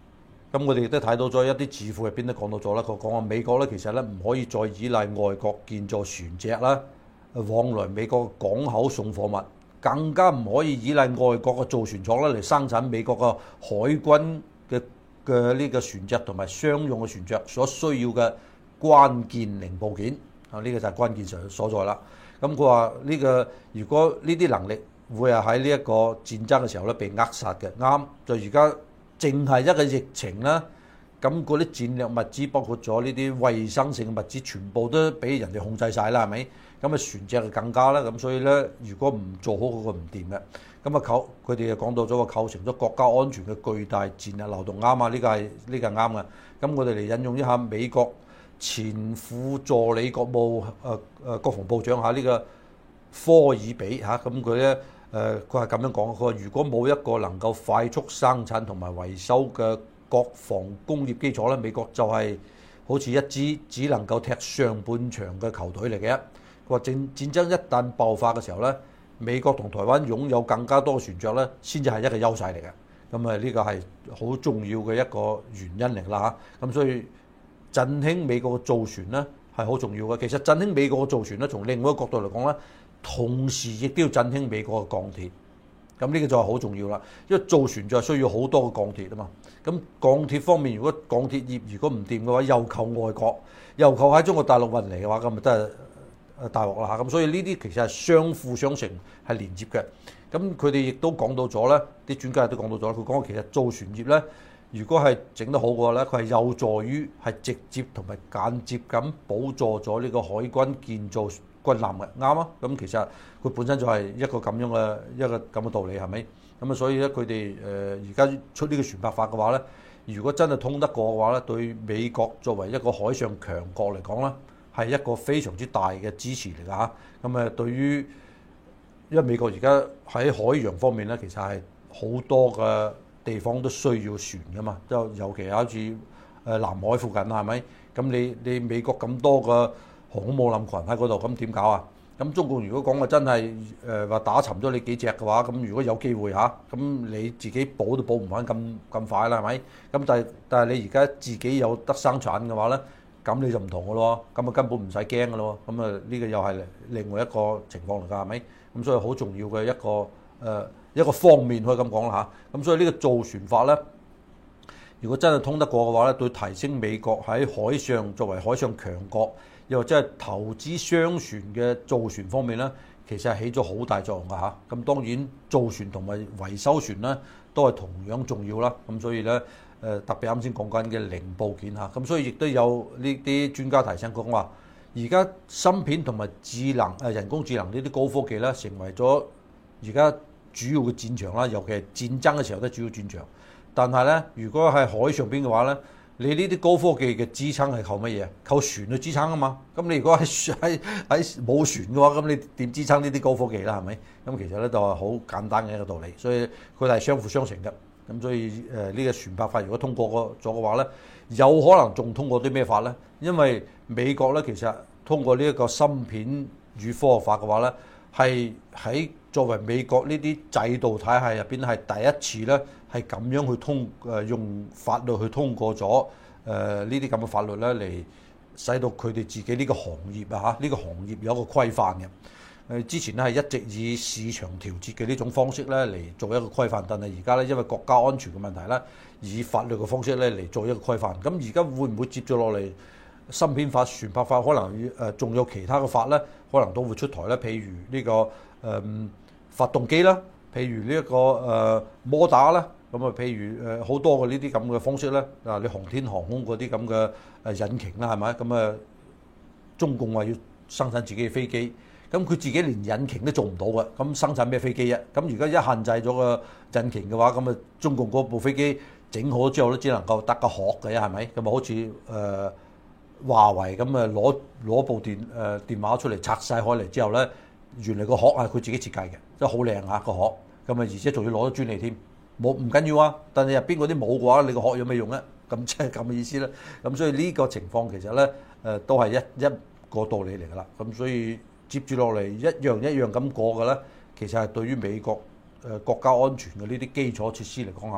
S1: 咁我哋亦都睇到咗一啲智庫入邊都講到咗啦，佢講話美國咧其實咧唔可以再依賴外國建造船隻啦，往來美國港口送貨物，更加唔可以依賴外國嘅造船廠咧嚟生產美國嘅海軍嘅呢個船隻同埋商用嘅船隻所需要嘅關鍵零部件啊，呢個就係關鍵所在啦。咁佢話呢個如果呢啲能力會係喺呢一個戰爭嘅時候咧被扼殺嘅，啱就而家。淨係一個疫情啦，咁嗰啲戰略物資包括咗呢啲衛生性嘅物資，全部都俾人哋控制晒啦，係咪？咁啊船隻就更加啦，咁所以咧，如果唔做好嗰個唔掂嘅，咁啊佢哋就講到咗個構成咗國家安全嘅巨大戰略漏洞，啱啊，呢個係啱嘅。咁我哋嚟引用一下美國前副助理國防部長呢個科爾比嚇，咁佢咧。佢係咁樣講，佢話如果冇一個能夠快速生產同埋維修嘅國防工業基礎咧，美國就係好似一支只能夠踢上半場嘅球隊嚟嘅。佢話戰爭一旦爆發嘅時候咧，美國同台灣擁有更加多嘅船隻咧，先至係一個優勢嚟嘅。咁啊，呢個係好重要嘅一個原因嚟啦嚇。咁所以振興美國嘅造船咧係好重要嘅。其實振興美國嘅造船咧，從另外一個角度嚟講咧，同時亦都要振興美國嘅鋼鐵，咁呢個就係好重要啦。因為造船就係需要好多嘅鋼鐵啊嘛。咁鋼鐵方面，如果鋼鐵業如果唔掂嘅話，又靠外國，又靠喺中國大陸運嚟嘅話，咁咪真係大鑊啦嚇。咁所以呢啲其實係相輔相成，係連接嘅。咁佢哋亦都講到咗咧，啲專家亦都講到咗，佢講其實造船業咧，如果係整得好嘅話咧，佢係有助於係直接同埋間接咁補助咗呢個海軍建造軍艦嘅，啱啊！咁其實佢本身就係一個咁嘅道理，係咪？咁啊，所以咧佢哋而家出呢個船舶法嘅話咧，如果真係通得過嘅話咧，對美國作為一個海上強國嚟講咧，係一個非常之大嘅支持嚟㗎嚇。咁啊，對於因為美國而家喺海洋方面咧，其實係好多嘅地方都需要船㗎嘛，就尤其係好似南海附近係咪？咁你美國咁多個航空母艦群喺嗰度，咁點搞啊？咁中共如果講話真係話打沉咗你幾隻嘅話，咁如果有機會嚇，咁你自己補都補唔翻咁快啦，係咪？咁但係你而家自己有得生產嘅話咧，咁你就唔同嘅咯，咁啊根本唔使驚嘅咯，咁啊呢個又係另外一個情況嚟㗎，係咪？咁所以好重要嘅一個方面可以咁講啦嚇。咁所以呢個造船法咧，如果真係通得過嘅話咧，對提升美國喺海上作為海上強國，又或者係投資商船嘅造船方面咧，其實係起咗好大作用㗎嚇。咁當然造船同埋維修船咧，都係同樣重要啦。咁所以咧，特別啱先講緊嘅零部件嚇，咁所以亦都有呢啲專家提醒講話，而家芯片同埋人工智能呢啲高科技咧，成為咗而家主要嘅戰場啦，尤其係戰爭嘅時候都係主要戰場。但係咧，如果喺海上邊嘅話咧，你呢啲高科技嘅支撐係靠乜嘢？靠船去支撐啊嘛。咁你如果喺冇船嘅話，咁你點支撐呢啲高科技啦？係咪？咁其實咧就係好簡單嘅一個道理。所以佢哋係相輔相成嘅。咁所以呢個船舶法如果通過咗嘅話咧，有可能仲通過啲咩法咧？因為美國咧其實通過呢一個芯片與科學法嘅話咧，係喺作為美國呢啲制度體系入邊係第一次咧，係咁樣去用法律去通過咗呢啲咁嘅法律咧，嚟使到佢哋自己呢個行業啊嚇，呢個行業有一個規範嘅。之前咧係一直以市場調節嘅呢種方式咧嚟做一個規範，但係而家咧因為國家安全嘅問題咧，以法律嘅方式咧嚟做一個規範。咁而家會唔會接咗落嚟芯片法、船舶法，可能仲有其他嘅法咧，可能都會出台咧。譬如呢個發動機啦，譬如呢一個摩打啦，咁啊譬如好多嘅呢啲咁嘅方式咧，啊你航天航空嗰啲咁嘅引擎啦，係咪？咁啊中共話要生產自己嘅飛機。咁佢自己連引擎都做唔到嘅，咁生產咩飛機啊？咁而家一限制咗個引擎嘅話，咁啊中共嗰部飛機整好之後都只能夠得個殼嘅啫，係咪？咁啊好似華為咁啊攞部電話出嚟拆晒開嚟之後咧，原來個殼係佢自己設計嘅，真係好靚啊個殼，咁啊而且仲要攞咗專利添，冇唔緊要啊，但係入邊嗰啲冇嘅話，你個殼有咩用咧？咁即係咁嘅意思啦。咁所以呢個情況其實咧都係一個道理嚟㗎啦。咁所以接住落嚟一樣咁過嘅咧，其實係對於美國國家安全嘅呢啲基礎設施嚟講嚇，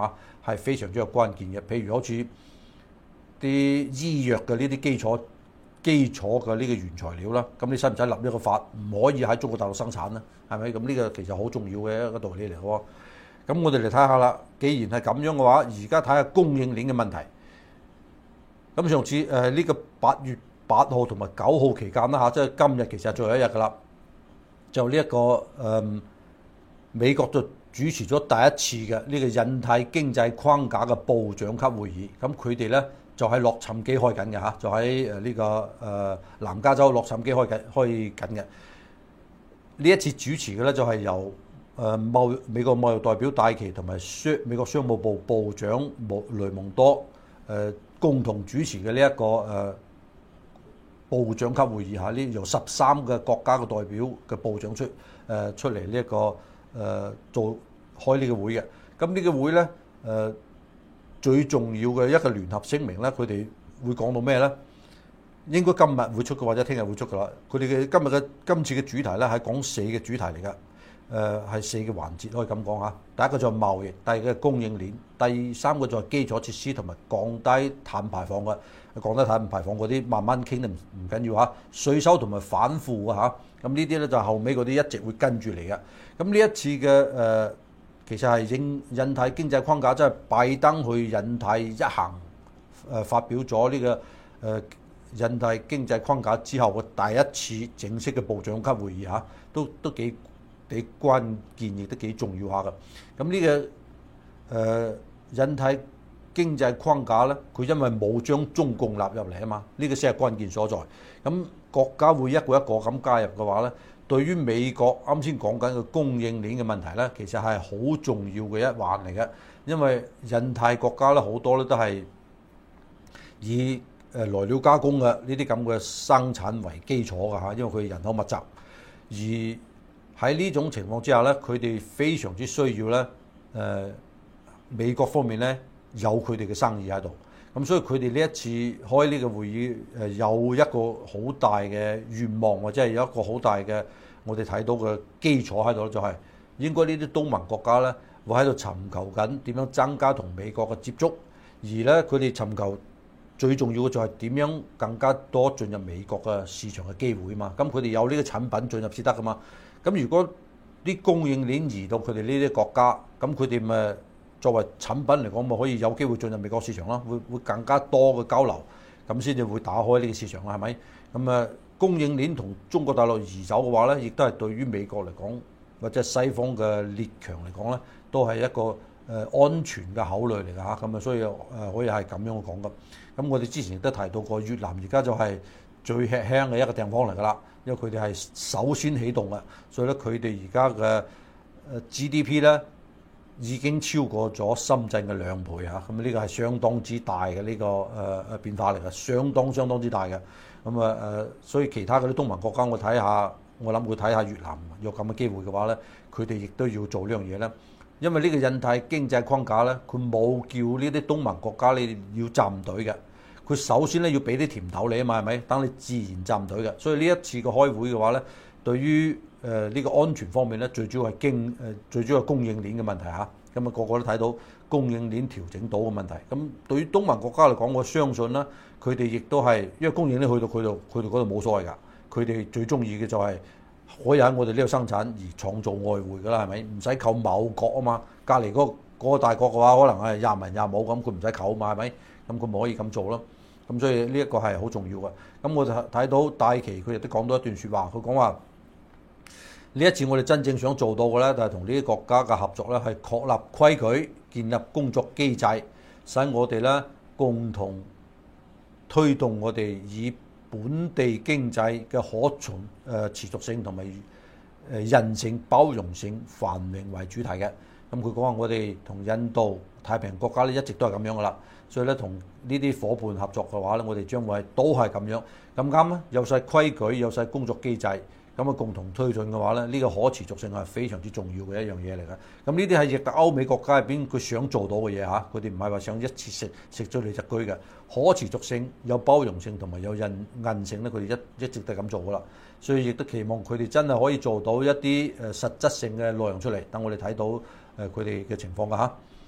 S1: 係非常之有關鍵嘅。譬如好似啲醫藥嘅呢啲基礎嘅呢個原材料啦，咁你使唔使立一個法，唔可以喺中國大陸生產呢？係咪？咁呢個其實好重要嘅一個道理嚟喎。咁我哋嚟睇下啦，既然係咁樣嘅話，而家睇下供應鏈嘅問題。咁上次呢個8月8號同埋9號期間啦嚇，即係今日其實係最後一日㗎啦。就呢一個美國就主持咗第一次嘅呢個印太經濟框架嘅部長級會議。咁佢哋咧就喺洛杉磯開緊嘅嚇，就喺呢個南加州洛杉磯開緊嘅。呢一次主持嘅咧就係由美國貿易代表戴琪同埋美國商務部部長雷蒙多共同主持嘅呢一個部長級會議嚇，呢由13個國家嘅代表嘅部長出嚟呢一個做開呢個會嘅。咁呢個會咧最重要嘅一個聯合聲明咧，佢哋會講到咩咧？應該今日會出嘅，或者聽日會出㗎啦。佢哋嘅今次嘅主題咧係講4個主題嚟㗎，係4個環節可以咁講嚇。第一個就係貿易，第二個係供應鏈，第三個就係基礎設施同埋降低碳排放嘅。降低碳排放嗰啲慢慢傾都唔緊要嚇。稅收同埋反腐啊嚇，咁呢啲咧就後尾嗰啲一直會跟住嚟嘅。咁呢一次嘅其實係印太經濟框架，即係拜登去印太一行發表咗呢個印太經濟框架之後嘅第一次正式嘅部長級會議嚇，都幾關鍵，亦都幾重要下嘅。咁呢個印太經濟框架咧，佢因為冇將中共納入嚟啊嘛，呢個先係關鍵所在。咁國家會一個一個咁加入嘅話咧，對於美國啱先講緊嘅供應鏈嘅問題咧，其實係好重要嘅一環嚟嘅。因為印太國家咧好多咧都係以來料加工嘅呢啲咁嘅生產為基礎㗎嚇，因為佢人口密集。而喺呢種情況之下咧，佢哋非常之需要咧美國方面咧有佢哋嘅生意喺度。咁所以佢哋呢一次開呢個會議有一個好大嘅願望，或者係有一個好大嘅我哋睇到嘅基礎喺度，就係應該呢啲東盟國家咧會喺度尋求緊點樣增加同美國嘅接觸，而咧佢哋尋求最重要嘅就係點樣更加多進入美國嘅市場嘅機會嘛。咁佢哋有呢個產品進入先得噶嘛。咁如果啲供應鏈移到佢哋呢啲國家，咁佢哋咪作為產品嚟講，咪可以有機會進入美國市場咯，會更加多嘅交流，咁先至會打開呢個市場啦，係咪？咁供應鏈同中國大陸移走嘅話咧，亦都係對於美國嚟講，或者西方嘅列強嚟講咧，都係一個安全嘅考慮嚟㗎嚇。咁所以可以係咁樣講㗎。咁我哋之前亦都提到過，越南而家就係最吃香嘅一個地方嚟㗎啦，因為佢哋係首先起動嘅，所以咧佢哋而家嘅GDP 咧已經超過咗深圳嘅2倍嚇。咁呢個係相當之大嘅呢個變化嚟嘅，相當之大嘅。咁所以其他嗰啲東盟國家我諗會睇下越南有咁嘅機會嘅話咧，佢哋亦都要做呢樣嘢咧。因為呢個印太經濟框架咧，佢冇叫呢啲東盟國家你要站隊嘅。佢首先咧要俾啲甜頭你啊嘛，係咪？等你自然站隊嘅。所以呢一次嘅開會嘅話咧，對於呢個安全方面咧，最主要係供應鏈嘅問題嚇。咁個個都睇到供應鏈調整到嘅問題。咁對於東盟國家嚟講，我相信啦，佢哋亦都係因為供應鏈去到佢度嗰度冇所謂㗎。佢哋最中意嘅就係可以喺我哋呢度生產而創造外匯㗎啦，係咪？唔使靠某國啊嘛。隔離嗰個大國嘅話，可能係廿文廿武咁，佢唔使靠嘛，係咪？咁佢咪可以咁做咯。咁所以呢一個係好重要嘅。咁我就睇到戴琪佢亦都講到一段説話，佢講話呢一次我哋真正想做到嘅咧，就係同呢啲國家嘅合作咧，係確立規矩、建立工作機制，使我哋咧共同推動我哋以本地經濟嘅持續性同埋韌性、包容性、繁榮為主題嘅。咁佢講話我哋同印度、太平洋國家咧一直都係咁樣噶啦。所以咧，同呢啲伙伴合作嘅話咧，我哋將會都係咁樣咁啱咧，有晒規矩，有晒工作機制，咁共同推進嘅話咧，呢個可持續性係非常之重要嘅一樣嘢嚟嘅。咁呢啲係亦係歐美國家入邊佢想做到嘅嘢嚇，佢哋唔係話想一次食咗你隻車嘅。可持續性、有包容性同埋有韌性咧，佢哋一直都係咁做噶啦。所以亦都期望佢哋真係可以做到一啲實質性嘅內容出嚟，等我哋睇到佢哋嘅情況㗎嚇。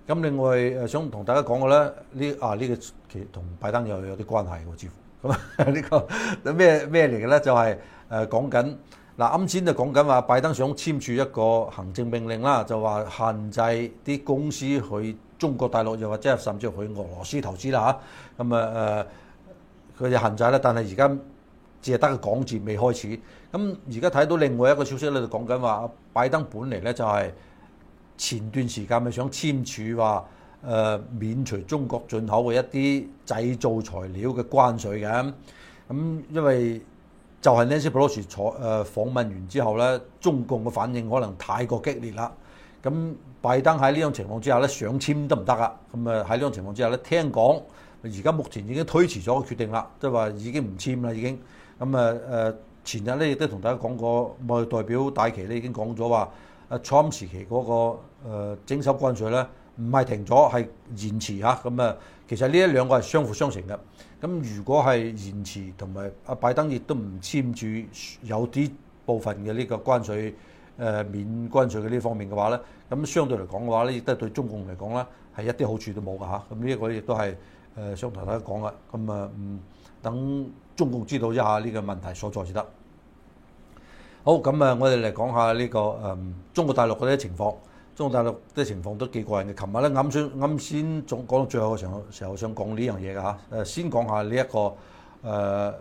S1: 咁另外想同大家講嘅咧，呢個其實同拜登又有啲關係喎，似乎咁呢個咩嚟嘅咧？就係講緊啱先就講緊話，拜登想簽署一個行政命令啦，就話限制啲公司去中國大陸，又或者甚至去俄羅斯投資啦嚇。咁佢就限制啦，但係而家只係得個講字未開始。咁而家睇到另外一個消息咧，就講緊話，拜登本嚟咧就係前段時間咪想簽署話免除中國進口嘅一啲製造材料嘅關稅嘅。咁因為就係 Nancy Pelosi 訪問完之後咧，中共嘅反應可能太過激烈啦。咁拜登喺呢種情況之下咧，想簽得唔得啊？咁喺呢種情況之下咧，聽講而家目前已經推遲咗個決定啦，即係話已經唔簽啦已經。咁前日咧亦都同大家講過，貿易代表戴琪咧已經講咗話，Trump 時期嗰個徵收關稅咧，唔係停咗，係延遲嚇。咁其實呢一兩個係相輔相成嘅。咁如果係延遲同埋拜登亦都唔簽署有啲部分嘅呢個關稅免關稅嘅呢方面嘅話咧，咁相對嚟講嘅話咧，亦都係對中共嚟講咧係一啲好處都冇㗎嚇。咁呢一個亦都係想同大家講啦。咁等中共知道一下呢個問題所在先得。好，咁我哋嚟講下呢個中國大陸嗰啲情況。中國大陸啲情況都幾過癮嘅。琴日咧啱先講到最後嘅時候想講呢樣嘢嘅嚇。先講下呢一個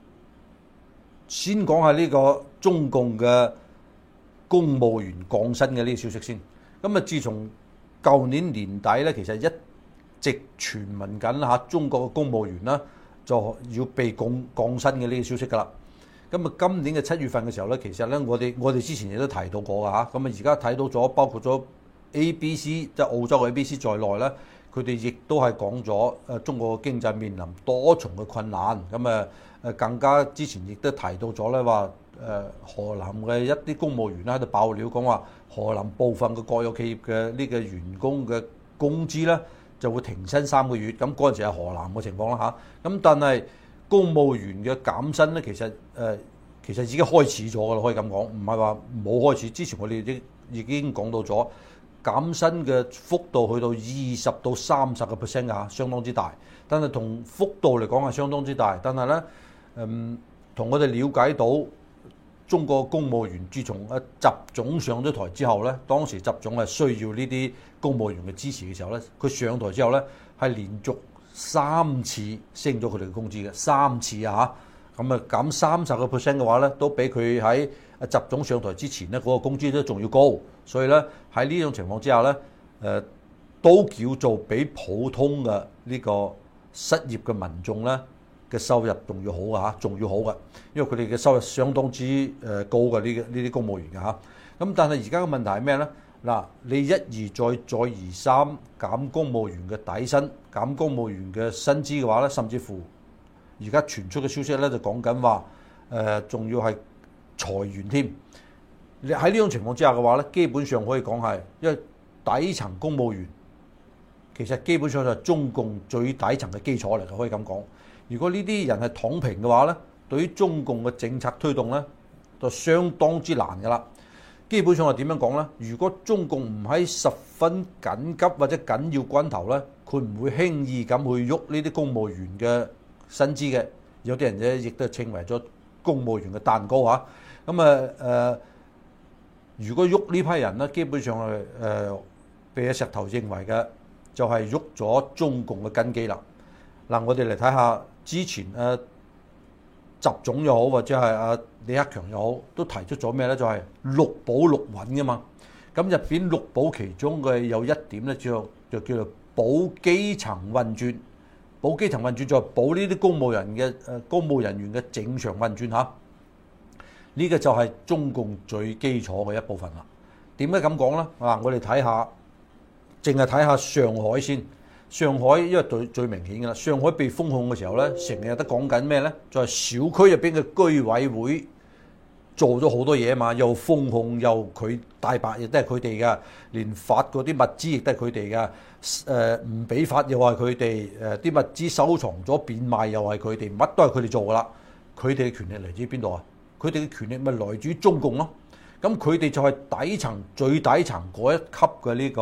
S1: 先講下呢個中共嘅公務員降薪嘅呢個消息先。咁自從舊年年底咧，其實一直傳聞緊嚇中國嘅公務員啦就要被降薪嘅呢個消息㗎啦。咁今年嘅7月份嘅時候咧，其實咧我哋之前亦都提到過㗎嚇。咁而家睇到咗，包括咗 ABC 即係澳洲嘅 ABC 在內咧，佢哋亦都係講咗中國嘅經濟面臨多重嘅困難。咁更加之前亦都提到咗咧話河南嘅一啲公務員咧喺度爆料講話，河南部分嘅國有企業嘅呢個員工嘅工資咧就會停薪3個月。咁嗰陣時係河南嘅情況啦嚇。咁但係公務員嘅減薪咧，其實已經開始咗㗎啦，可以咁講，唔係話冇開始。之前我哋已經講到咗減薪嘅幅度去到20到30% 啊，相當之大。但係同幅度嚟講係相當之大，但係咧，同我哋了解到中國公務員自從習總上咗台之後咧，當時習總係需要呢啲公務員嘅支持嘅時候咧，佢上台之後咧係連續3次升咗佢哋嘅工資嘅，3次啊嚇，咁減30% 嘅話咧，都比佢喺習總上台之前咧嗰個工資都仲要高，所以咧喺呢種情況之下咧，都叫做比普通嘅呢個失業嘅民眾咧嘅收入仲要好嘅嚇，仲要好嘅，因為佢哋嘅收入相當之高嘅呢啲公務員嘅嚇。咁但係而家嘅問題係咩咧？嗱，你一而再而三減公務員嘅底薪，減公務員嘅薪資嘅話咧，甚至乎而家傳出嘅消息咧就講緊話，仲要係裁員添。你喺呢種情況之下嘅話咧，基本上可以講係，因為底層公務員其實基本上就係中共最底層嘅基礎嚟嘅，可以咁講。如果呢啲人係躺平嘅話咧，對於中共嘅政策推動咧，就相當之難㗎啦。基本上係點樣講呢？如果中共唔喺十分緊急或者緊要關頭呢，佢唔會輕易咁去喐呢啲公務員嘅薪資嘅。有啲人咧亦都稱為咗公務員嘅蛋糕嚇。咁如果喐呢批人呢，基本上係被石頭認為嘅就係喐咗中共嘅根基啦。嗱，我哋嚟睇下之前習總又好，或者係李克強又好，都提出咗咩呢？就係六保六穩㗎嘛。咁入邊六保其中嘅有一點呢，就叫做保基層運轉。保基層運轉就係保呢啲公務人員嘅正常運轉嚇。呢個就係中共最基礎嘅一部分啦。點解咁講呢？我哋睇下，淨係睇下上海先。上海因為最明顯㗎啦，上海被封控嘅時候咧，成日都講緊咩呢？就係小區入邊嘅居委會做咗好多嘢嘛，又封控又佢大白，亦都係佢哋㗎，連發嗰啲物資亦都係佢哋㗎，唔俾發又係佢哋，啲物資收藏咗變賣又係佢哋，乜都係佢哋做㗎啦。佢哋嘅權力嚟自邊度啊？佢哋嘅權力咪來自中共咯。咁佢哋就係底層最底層嗰一級嘅呢個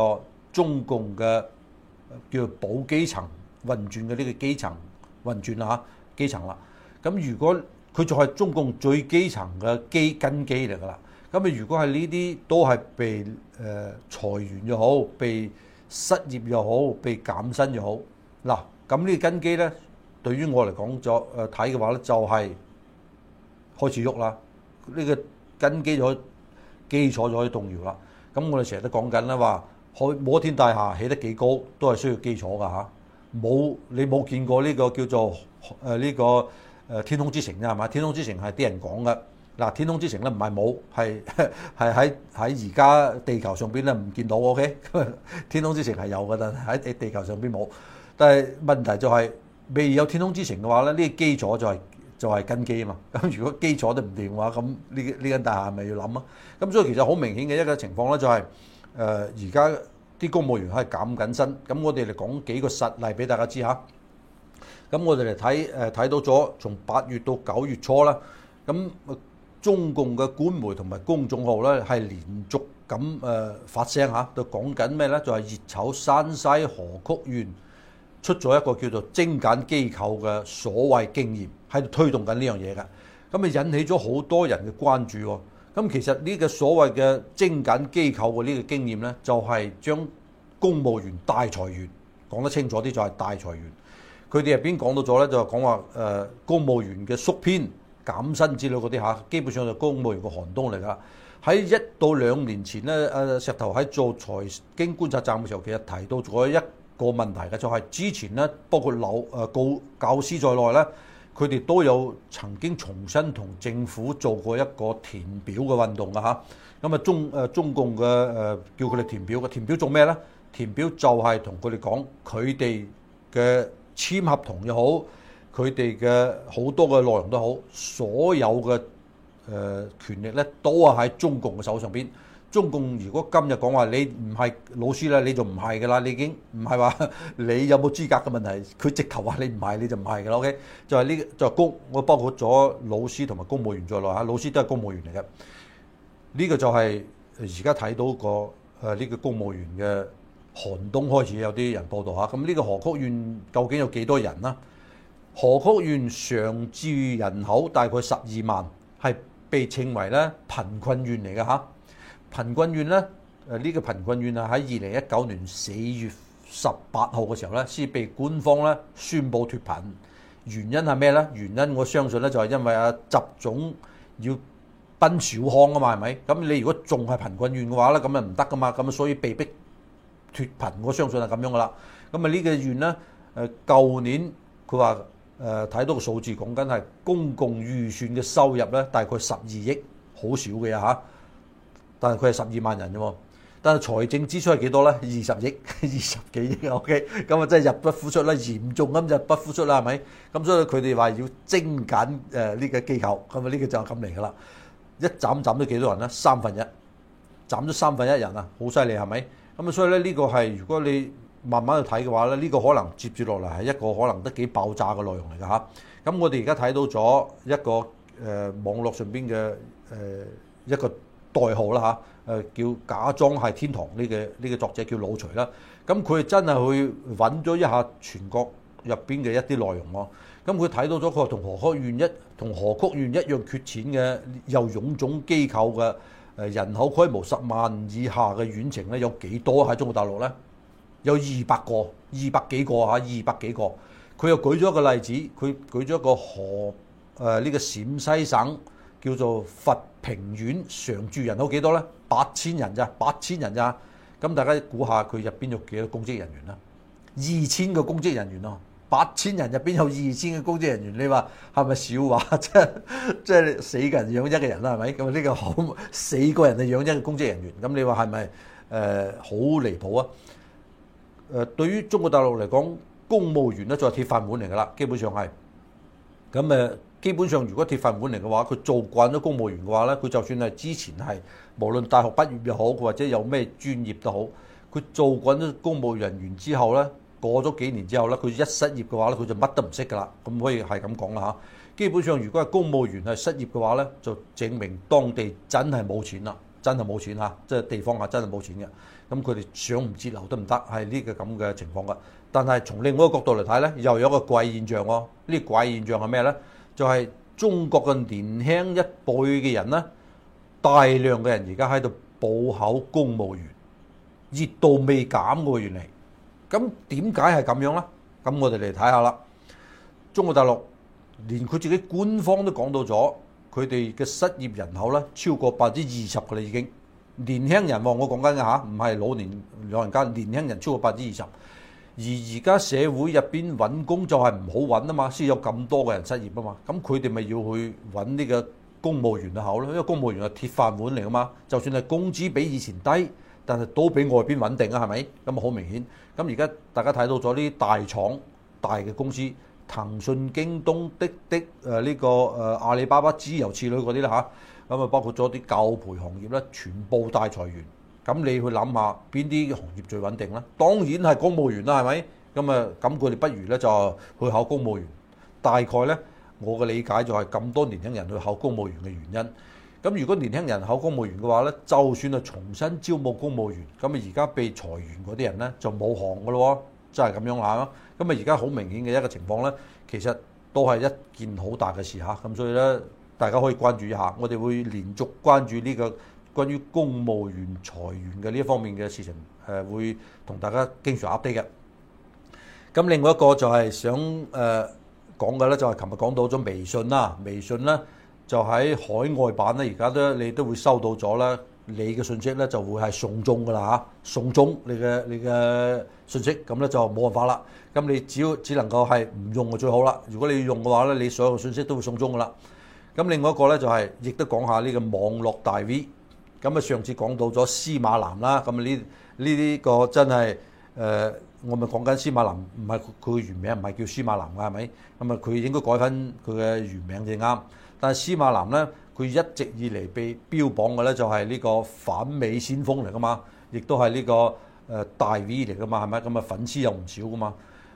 S1: 中共嘅叫做保基層運轉嘅呢個基層運轉啦，基層啦。咁如果佢就係中共最基層嘅根基嚟㗎啦。咁如果係呢啲都係被裁員又好，被失業又好，被減薪又好，嗱，咁呢個根基咧，對於我嚟講咗睇嘅話咧，就係開始喐啦。呢個根基咗基礎就可以動搖啦。咁我哋成日都講緊啦，話摩天大廈起得幾高，都係需要基礎㗎嚇。你冇見過呢個叫做呢個天空之城啫係嘛？天空之城係啲人講嘅。嗱，天空之城咧唔係冇，係喺而家地球上邊咧唔見到 OK。天空之城係有嘅，但係喺地球上邊冇。但係問題就係未有天空之城嘅話咧，呢個基礎就係根基啊嘛。咁如果基礎都唔掂嘅話，咁呢間大廈咪要諗啊。咁所以其實好明顯嘅一個情況咧，就係而家啲公務員係減緊薪。咁我哋嚟講幾個實例俾大家知下。咁我哋嚟睇到咗從8月到9月初啦，咁中共嘅官媒同埋公眾號咧係連續咁發聲嚇，就講緊咩咧？就係熱炒山西河曲縣出咗一個叫做精簡機構嘅所謂經驗，喺度推動緊呢樣嘢㗎。咁啊引起咗好多人嘅關注喎。咁其實呢個所謂嘅精簡機構嘅呢個經驗咧，就係將公務員大裁員，講得清楚啲就係大裁員。佢哋入邊講到咗咧，就係講話公務員嘅縮編、減薪之類嗰啲嚇，基本上就公務員個寒冬嚟㗎。喺1到2年前咧，石頭喺做財經觀察站嘅時候，其實提到咗一個問題嘅，就係之前咧，包括教師在內咧，佢哋都有曾經重新同政府做過一個填表嘅運動㗎嚇。咁啊中共嘅叫佢哋填表嘅，填表做咩咧？填表就係同佢哋講佢哋嘅簽合同又好，佢哋嘅好多嘅內容都好，所有嘅權力咧都係喺中共嘅手上邊。中共如果今日講話你唔係老師咧，你就唔係㗎啦，你已經唔係話你有冇資格嘅問題，佢直頭話你唔係你就唔係㗎啦。OK，就係呢就係我包括咗老師同埋公務員在內嚇，老師都係公務員嚟嘅。呢個就係而家睇到個呢個公務員嘅寒冬開始有啲人報道嚇。咁呢個河曲縣究竟有幾多人呢？河曲縣常住人口大概12萬，係被稱為咧貧困縣嚟嘅嚇。貧困縣咧，呢個貧困縣啊喺2019年4月18號嘅時候咧，先被官方咧宣布脫貧。原因係咩咧？原因我相信咧就係因為習總要奔小康啊嘛，係咪？咁你如果仲係貧困縣嘅話咧，咁啊唔得噶嘛，咁所以被逼脫貧。我相信係咁樣噶啦。咁啊呢個縣咧，舊年佢話睇到個數字講緊係公共預算嘅收入咧，大概12億，好少嘅嚇。但係佢係12萬人啫喎，但係財政支出係幾多咧？20億，20幾億 OK， 咁啊真係入不敷出啦，嚴重咁入不敷出啦，係咪？咁所以佢哋話要精簡呢個機構，咁啊呢個就係咁嚟㗎啦。一斬咗幾多人咧？1/3，斬咗1/3人啊，好犀利係咪？咁啊所以咧呢個係如果你慢慢去睇嘅話咧，呢個可能接住落嚟係一個可能都幾爆炸嘅內容嚟㗎嚇。咁我哋而家睇到咗一個網絡上邊嘅一個代號啦嚇，叫假裝係天堂呢個作者叫老徐啦。咁佢真係去揾咗一下全國入邊嘅一啲內容喎。咁佢睇到咗佢同河曲縣一樣缺錢嘅又臃腫機構嘅人口規模10萬以下嘅縣城咧，有幾多喺中國大陸咧？有200個，200幾個嚇，200幾個。佢又舉咗一個例子，佢舉咗一個呢個陝西省叫做佛平縣常住人口幾多咧？8000人咋，8000人咋。咁大家估下佢入邊有幾多公職人員啦？2000個公職人員咯，8000人入邊有2000個公職人員，你話係咪笑話？即係4個人養一個人啦，係咪？咁呢個好4個人就養一個公職人員，咁你話係咪好離譜啊？對於中國大陸嚟講，公務員咧就係鐵飯碗嚟㗎啦，基本上係。咁基本上如果鐵飯碗嚟嘅話，佢做慣咗公務員嘅話咧，佢就算係之前係無論大學畢業又好，或者有咩專業都好，佢做慣咗公務人員之後咧，過咗幾年之後咧，佢一失業嘅話咧，佢就乜都唔識㗎啦。咁可以係咁講啦嚇。基本上如果係公務員係失業嘅話咧，就證明當地真係冇錢啦。 真係冇錢嚇，即係地方真係冇錢嘅。咁佢哋想唔節流都唔得，係呢個咁嘅情況㗎。但係從另外一個角度嚟睇咧，又有一個怪現象喎。呢個怪現象係咩咧？就係中國嘅年輕一輩嘅人咧，大量嘅人而家喺度報考公務員，熱度未減喎原嚟。咁點解係咁樣咧？咁我哋嚟睇下啦。中國大陸連佢自己官方都講到咗，佢哋嘅失業人口咧超過20%㗎啦已經。年輕人喎，我講緊嘅嚇，唔係老人家，年輕人超過20%。而家社會入邊揾工就係唔好揾啊嘛，先有咁多嘅人失業啊嘛。咁佢哋咪要去揾呢個公務員去考咯，因為公務員係鐵飯碗嚟噶嘛。就算係工資比以前低，但係都比外邊穩定啊，係咪？咁啊好明顯。咁而家大家睇到咗呢啲大廠、大嘅公司，騰訊、京東、滴滴、阿里巴巴諸如此類嗰啲啦嚇。咁啊包括咗啲教培行業咧，全部大裁員。咁你去諗下邊啲行業最穩定咧？當然係公務員啦，係咪？咁佢哋不如咧就去考公務員。大概咧，我嘅理解就係咁多年輕人去考公務員嘅原因。咁如果年輕人考公務員嘅話咧，就算係重新招募公務員，咁啊而家被裁員嗰啲人咧就冇行㗎咯，真係咁樣啦。咁啊而家好明顯嘅一個情況咧，其實都係一件好大嘅事嚇。咁所以咧，大家可以關注一下，我哋會連續關注呢個關於公務員裁員嘅呢一方面嘅事情，會同大家經常 update 嘅。咁另外一個就係想講嘅咧，就係琴日講到咗微信啦。微信咧就喺海外版咧，而家你都會收到咗啦。你嘅信息咧就會係送中㗎啦嚇，送中你嘅信息，咁咧就冇辦法啦。咁你只能夠係唔用就最好啦。如果你要用嘅話咧，你所有嘅信息都會送中㗎啦。咁另外一個咧就係亦都講下呢個網絡大 V。咁啊上次講到咗司馬南啦，咁呢個真係我咪講緊司馬南，唔係佢嘅原名唔係叫司馬南㗎，係咪？咁啊佢應該改翻佢嘅原名至啱。但係司馬南咧，佢一直以嚟被標榜嘅咧就係呢個反美先鋒嚟㗎嘛，亦都係呢個大 V 嚟㗎嘛，係咪？咁啊粉絲又唔少㗎嘛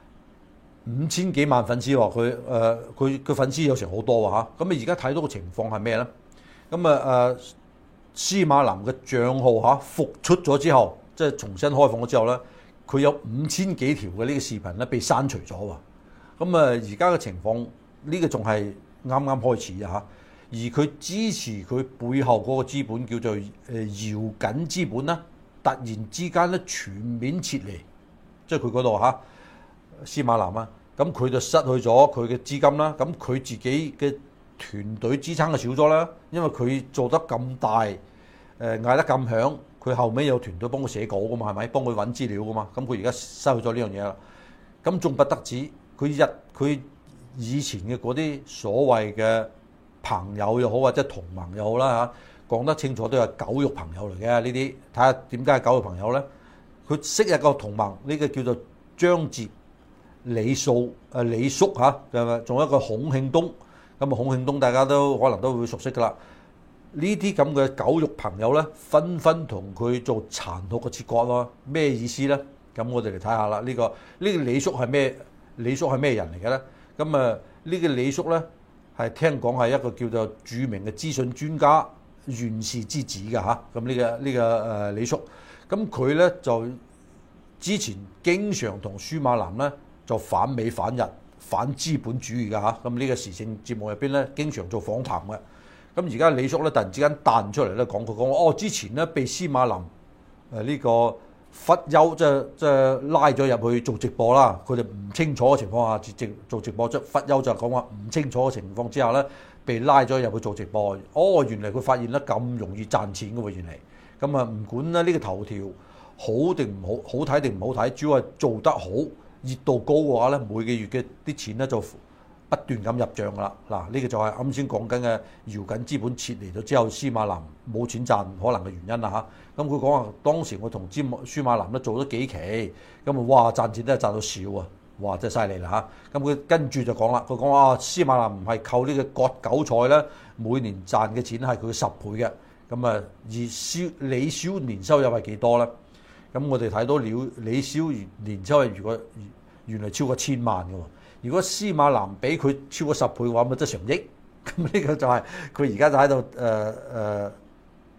S1: ，5000幾萬粉絲喎，佢粉絲有成好多喎嚇。咁啊而家睇到個情況係咩咧？咁啊司馬南嘅帳號復出咗之後，即係重新開放咗之後咧，佢有5000幾條嘅呢個視頻咧被刪除咗喎。咁啊，而家嘅情況呢個仲係啱啱開始啊嚇。而佢支持佢背後嗰個資本叫做姚緊資本啦，突然之間咧全面撤離，即係佢嗰度嚇司馬南啊，咁佢就失去咗佢嘅資金啦。咁佢自己嘅團隊支撐就少咗啦，因為佢做得咁大，嗌得咁響，佢後尾有團隊幫佢寫稿噶嘛，係咪？幫佢揾資料噶嘛，咁佢而家失去咗呢樣嘢啦。咁仲不得止，佢以前嘅嗰啲所謂嘅朋友又好或者同盟又好啦嚇，講得清楚都係狗肉朋友嚟嘅呢啲。睇下點解係狗肉朋友咧？佢昔日個同盟呢個叫做張捷、李叔嚇，仲有一個孔慶東。咁啊，孔慶東大家都可能都會熟悉噶啦。呢啲咁嘅狗肉朋友咧，紛紛同佢做殘酷嘅切割咯。咩意思咧？咁我哋嚟睇下啦。呢個李叔係咩？李叔係咩人嚟嘅咧？咁啊，呢個李叔咧係聽講係一個叫做著名嘅資訊專家、袁氏之子㗎嚇。咁呢個李叔，咁佢咧就之前經常同舒馬南咧就反美反日、反資本主義㗎嚇。咁呢個時政節目入邊咧經常做訪談嘅。咁而家李叔咧突然之間彈出嚟咧講之前咧被司馬南呢個忽悠，即係拉咗入去做直播啦。佢哋唔清楚嘅情況下做直播，即係忽悠就講話唔清楚嘅情況之下咧被拉咗入去做直播。原嚟佢發現咧咁容易賺錢嘅喎，原嚟咁啊唔管咧呢個頭條好定唔好，好睇定唔好睇，主要係做得好、熱度高嘅話咧，每個月嘅啲錢咧就不斷咁入帳㗎啦。嗱，呢個就係啱先講緊嘅姚緊資本撤離咗之後，司馬南冇錢賺可能嘅原因啦嚇。咁佢講話當時我同舒馬南都做咗幾期，咁哇賺錢都係賺到少啊，哇真係犀利啦嚇。咁佢跟住就講啦，佢講話司馬南唔係靠呢個割韭菜咧，每年賺嘅錢係佢10倍嘅。咁啊，而李蕭年收入係幾多咧？咁我哋睇到李蕭年收入如果原來超過1000萬嘅喎。如果司馬南俾佢超過10倍嘅話，咪即係成億。咁呢個就係佢而家就喺度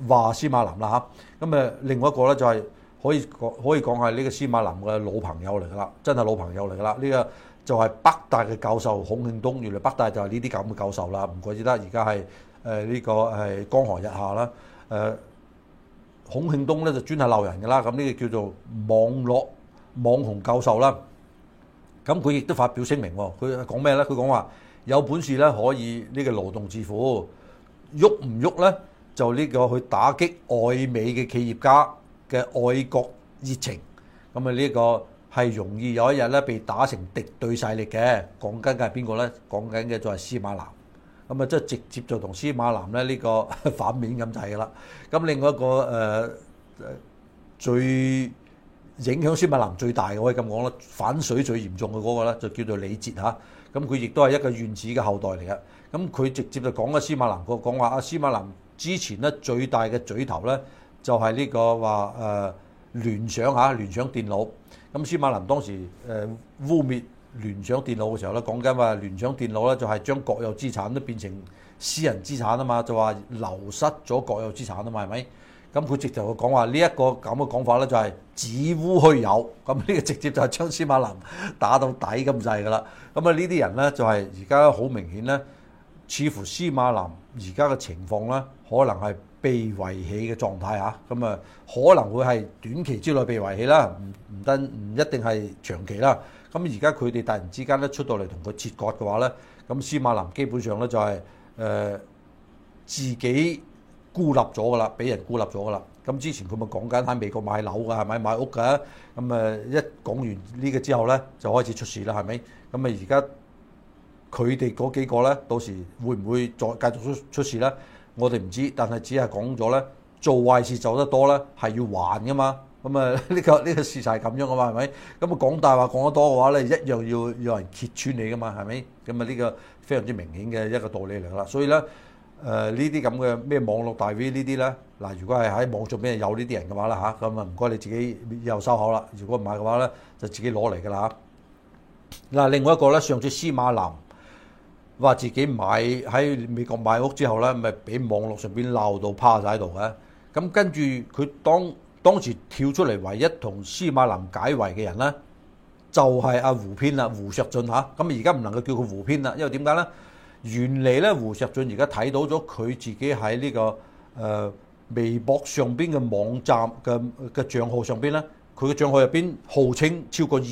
S1: 話司馬南啦嚇。咁另外一個咧就係可以講係呢個司馬南嘅老朋友嚟㗎啦，真係老朋友嚟㗎啦。呢個就係北大嘅教授孔慶東，原來北大就係呢啲咁嘅教授啦，唔怪之得而家係呢個係江河日下啦。孔慶東咧就專係鬧人㗎啦，咁呢個叫做網紅教授啦。咁佢亦都發表聲明喎，佢講咩咧？佢講話有本事咧可以呢個勞動致富，喐唔喐咧就呢個去打擊愛美嘅企業家嘅愛國熱情。咁啊呢個係容易有一日咧被打成敵對勢力嘅。講緊嘅係邊個咧？講緊嘅就係司馬南。咁啊即係直接就同司馬南咧呢個反面咁滯㗎啦。咁另外一個最影響司馬南最大嘅可以咁講啦，反水最嚴重嘅嗰個咧就叫做李哲嚇。咁佢亦都係一個縣子嘅後代嚟嘅。咁佢直接就講咗司馬南講話司馬南之前咧最大嘅嘴頭咧就係呢個話聯想電腦。咁司馬南當時污蔑聯想電腦嘅時候咧，講緊話聯想電腦咧就係將國有資產都變成私人資產啊嘛，就話流失咗國有資產啊嘛，係咪？咁佢直頭講話呢一個咁嘅講法咧，就係子污虛有。咁呢個直接就係將司馬南打到底咁滯㗎啦。咁啊呢啲人咧就係而家好明顯咧，似乎司馬南而家嘅情況咧，可能係被遺棄嘅狀態嚇。咁啊可能會係短期之內被遺棄啦，唔一定係長期啦。咁而家佢哋突然之間咧出到嚟同佢切割嘅話咧，咁司馬南基本上咧就係自己孤立咗㗎啦，俾人孤立咗㗎啦。咁之前佢咪講緊喺美國買樓㗎，係咪買屋㗎？咁一講完呢個之後咧，就開始出事啦，係咪？咁而家佢哋嗰幾個咧，到時會唔會再繼續出事咧？我哋唔知，但係只係講咗咧，做壞事做得多咧，係要還㗎嘛。咁呢個事實係咁樣㗎嘛，係咪？咁講大話講得多嘅話咧，一樣要有人揭穿你㗎嘛，係咪？咁呢個非常之明顯嘅一個道理嚟㗎啦。所以咧，呢啲咁嘅咩網絡大 V 呢啲咧，嗱，如果係喺網上邊有呢啲人嘅話啦嚇，咁唔該你自己又收口啦。如果唔係嘅話咧，就自己攞嚟㗎啦嚇。嗱，另外一個咧，上次司馬南話自己喺美國買屋之後咧，咪俾網絡上邊鬧到趴晒喺度嘅。咁跟住佢當時跳出嚟，唯一同司馬南解圍嘅人咧，就係阿胡編啦，胡錫進嚇。咁而家唔能夠叫佢胡編啦，因為點解咧？原嚟咧，胡錫進而家睇到咗佢自己喺呢個微博上邊嘅網站嘅帳號上邊咧，佢嘅帳號入邊號稱超過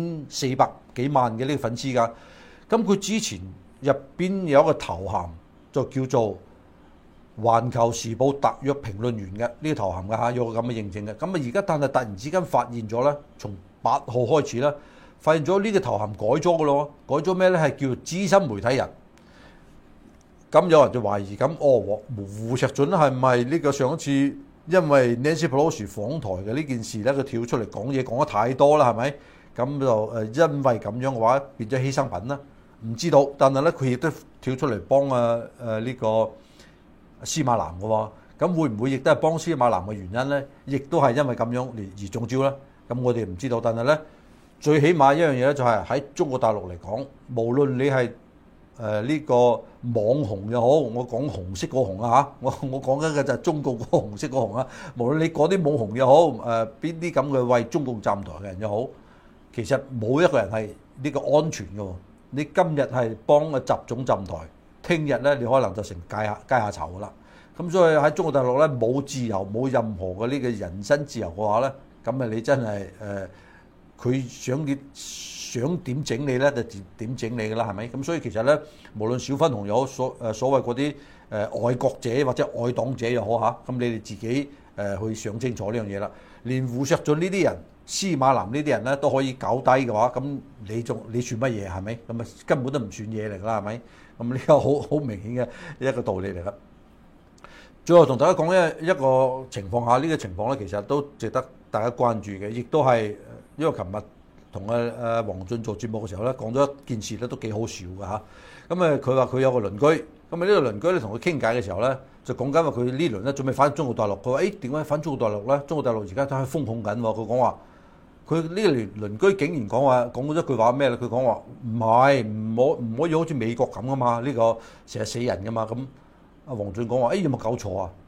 S1: 2400幾萬嘅呢個粉絲㗎。咁佢之前入邊有一個頭銜就叫做環球時報特約評論員嘅呢個頭銜㗎嚇，有個咁嘅認證嘅。咁而家但係突然之間發現咗咧，從8號開始咧，發現咗呢個頭銜改咗㗎咯，改咗咩咧？係叫做資深媒體人。咁有人就懷疑咁，胡錫進係唔係呢個上一次因為 Nancy Pelosi 訪台嘅呢件事咧，佢跳出嚟講嘢講得太多啦，係咪？咁就因為咁樣嘅話變咗犧牲品啦，唔知道。但係咧，佢亦都跳出嚟幫呢個司馬南嘅喎。咁會唔會亦都係幫司馬南嘅原因咧？亦都係因為咁樣而中招咧？咁我哋唔知道。但係咧，最起碼一樣嘢咧，就係喺中國大陸嚟講，無論你係呢個網紅又好，我講紅色個紅啊嚇，我講緊嘅就係中共嗰個紅色個紅啊。無論你嗰啲網紅又好，邊啲咁嘅為中共站台嘅人又好，其實冇一個人係呢個安全嘅喎。你今日係幫習總站台，聽日咧你可能就成階下囚噶啦。咁所以喺中國大陸咧，冇自由，冇任何嘅呢個人身自由嘅話咧，咁你真係佢想點整你咧就點整你㗎啦，係咪？咁所以其實咧，無論小粉紅又好，所謂嗰啲愛國者或者愛黨者又好嚇，咁你哋自己去想清楚呢樣嘢啦。連胡錫進呢啲人、司馬南呢啲人咧都可以搞低嘅話，咁你算乜嘢係咪？咁根本都唔算嘢嚟㗎啦，係咪？咁呢個好明顯嘅一個道理嚟啦。最後同大家講一個情況下，呢個情況咧其實都值得大家關注嘅，亦都係因為琴日同黃俊做節目嘅時候咧，講咗一件事咧，都幾好笑嘅嚇。咁佢話佢有個鄰居，咁呢個鄰居咧同佢傾偈嘅時候咧，就講緊話佢呢輪咧準備返中國大陸。佢話點解返中國大陸咧？中國大陸而家都喺封控緊喎。佢講話佢呢個鄰居竟然講咗一句話咩咧？佢講話唔可以好似美國咁噶嘛？呢個成日死人噶嘛？咁阿黃俊講話有冇搞錯啊？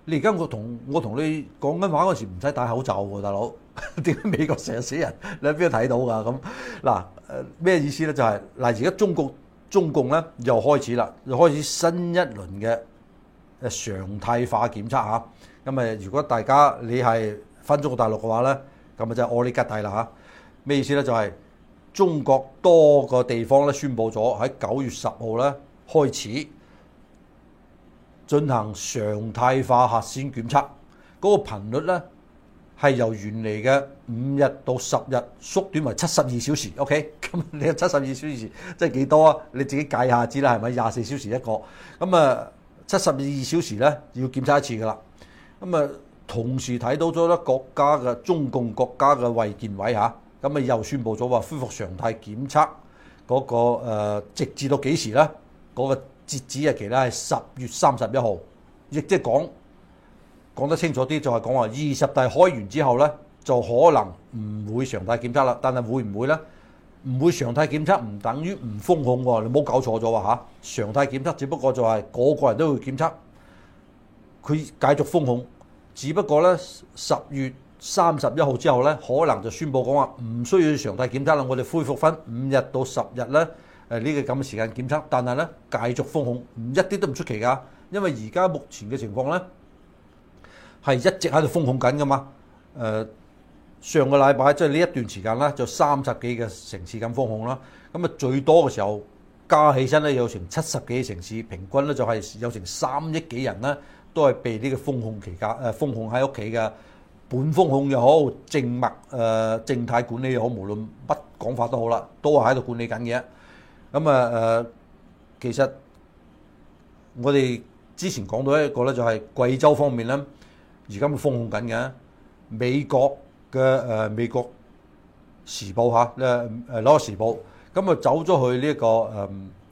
S1: 你而家我同你講緊話嗰時唔使戴口罩喎，大佬。點解美國成日死人？你喺邊度睇到㗎？咁嗱咩意思咧？就係嗱，而家中共咧又開始啦，又開始新一輪嘅常態化檢測嚇。咁如果大家你係返中國大陸嘅話咧，咁就我呢吉大啦嚇。咩意思咧？就係中國多個地方咧宣布咗喺9月10號咧開始進行常態化核酸檢測，嗰個頻率咧係由原嚟嘅5日到10日縮短為72小時。OK， 咁你有72小時即係幾多啊？你自己計下知啦，係咪24小時一個？咁72小時咧要檢測一次㗎啦。咁同時睇到咗咧中共國家嘅衛健委嚇，咁又宣布咗話恢復常態檢測嗰個直至到幾時咧？嗰個截止日期咧係10月31號，亦即係講得清楚啲，就係講話20大開完之後咧，就可能唔會常態檢測啦。但係會唔會咧？唔會常態檢測唔等於唔封控喎，你唔好搞錯咗喎嚇。常態檢測只不過就係個個人都會檢測，佢繼續封控，只不過咧10月31號之後咧，可能就宣布講話唔需要常態檢測啦，我哋恢復翻5日到10日咧呢個咁嘅時間檢測，但係咧繼續封控，一啲都唔出奇㗎，因為而家目前嘅情況咧係一直喺度封控緊㗎嘛。上個禮拜即係呢一段時間咧，就30幾個城市咁封控啦。咁最多嘅時候加起身咧有成70幾個城市，平均咧就係有成3億幾人咧都係被呢個封控期間封控喺屋企嘅，半封控又好，靜態管理又好，無論乜講法都好啦，都係喺度管理緊嘅。咁其實我哋之前講到一個咧，就係貴州方面咧，而家咪封控緊嘅。美國嘅美國時報嚇攞個時報，咁走咗去呢個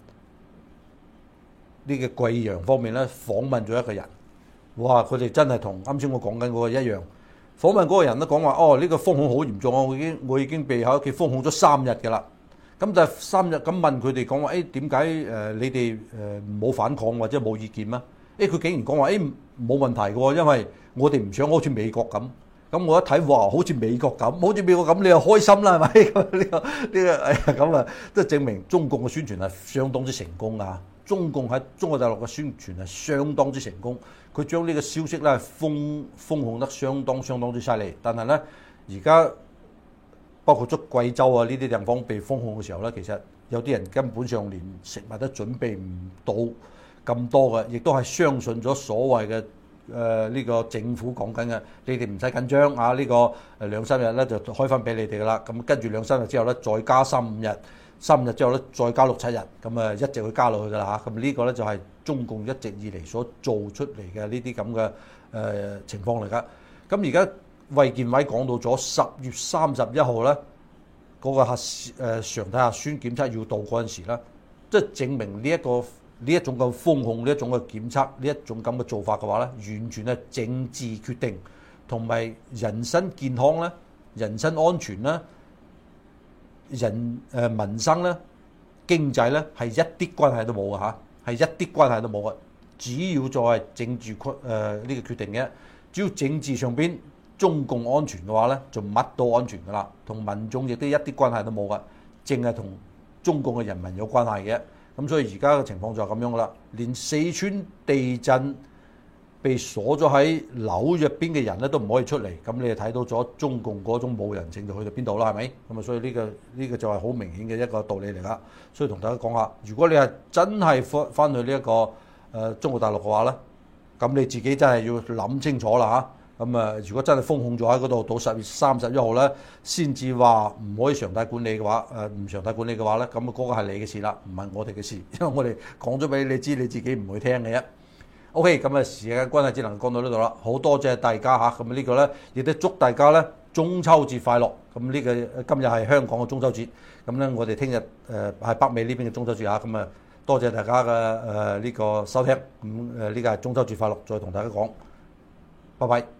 S1: 貴陽方面咧，訪問咗一個人。哇！佢哋真係同啱先我講緊嗰個一樣。訪問嗰個人都講話，呢個封控好嚴重啊！我已經被喺屋企封控咗3日嘅啦。咁就3日咁問佢哋講話，點解你哋冇反抗或者冇意見咩？佢竟然講話冇問題嘅喎，因為我哋唔想好似美國咁。咁我一睇，哇！好似美國咁，你又開心啦，係咪？呢個咁都證明中共嘅宣傳係相當之成功啊！中共喺中國大陸嘅宣傳係相當之成功，佢將呢個消息咧封控得相當之犀利。但係咧，而家包括咗貴州啊呢啲地方被封控嘅時候咧，其實有啲人根本上連食物都準備唔到咁多嘅，亦都係相信咗所謂嘅呢個政府講緊嘅，你哋唔使緊張啊！呢個2-3日咧就開翻俾你哋噶啦。咁跟住2-3日之後咧，再加3-5日，3日之後咧再加6-7日，咁一直會加落去噶啦嚇。咁呢個咧就係中共一直以嚟所做出嚟嘅呢啲咁嘅情況嚟噶。咁而家衛健委講到咗10月31號咧，嗰個常態核酸檢測要到嗰陣時咧，即係證明呢一種嘅封控，呢一種嘅檢測，呢一種咁嘅做法嘅話咧，完全係政治決定，同埋人身健康咧、人身安全咧、民生咧、經濟咧係一啲關係都冇嘅嚇，係一啲關係都冇嘅。只要就係政治呢個決定嘅，只要政治上邊中共安全嘅話咧，就乜都安全噶啦，同民眾亦都一啲關係都冇嘅，淨係同中共嘅人民有關係嘅。咁所以而家嘅情況就係咁樣噶啦，連四川地震被鎖咗喺樓入邊嘅人咧都唔可以出嚟，咁你就睇到咗中共嗰種冇人性就去到邊度啦，係咪？咁啊，所以呢個就係好明顯嘅一個道理嚟啦。所以同大家講下，如果你係真係翻去呢一個中國大陸嘅話咧，咁你自己真係要諗清楚啦嚇。咁如果真係封控咗喺嗰度到10月31號咧，先至話唔可以常態管理嘅話，唔常態管理嘅話咧，咁嗰個係你嘅事啦，唔係我哋嘅事，因為我哋講咗俾你知，你自己唔會聽嘅啫。OK，咁時間關係只能講到呢度啦，好多謝大家嚇，咁呢個咧亦都祝大家咧中秋節快樂。咁呢個今日係香港嘅中秋節，咁咧我哋聽日係北美呢邊嘅中秋節嚇，咁多謝大家嘅呢個收聽，咁呢個係中秋節快樂，再同大家講，拜拜。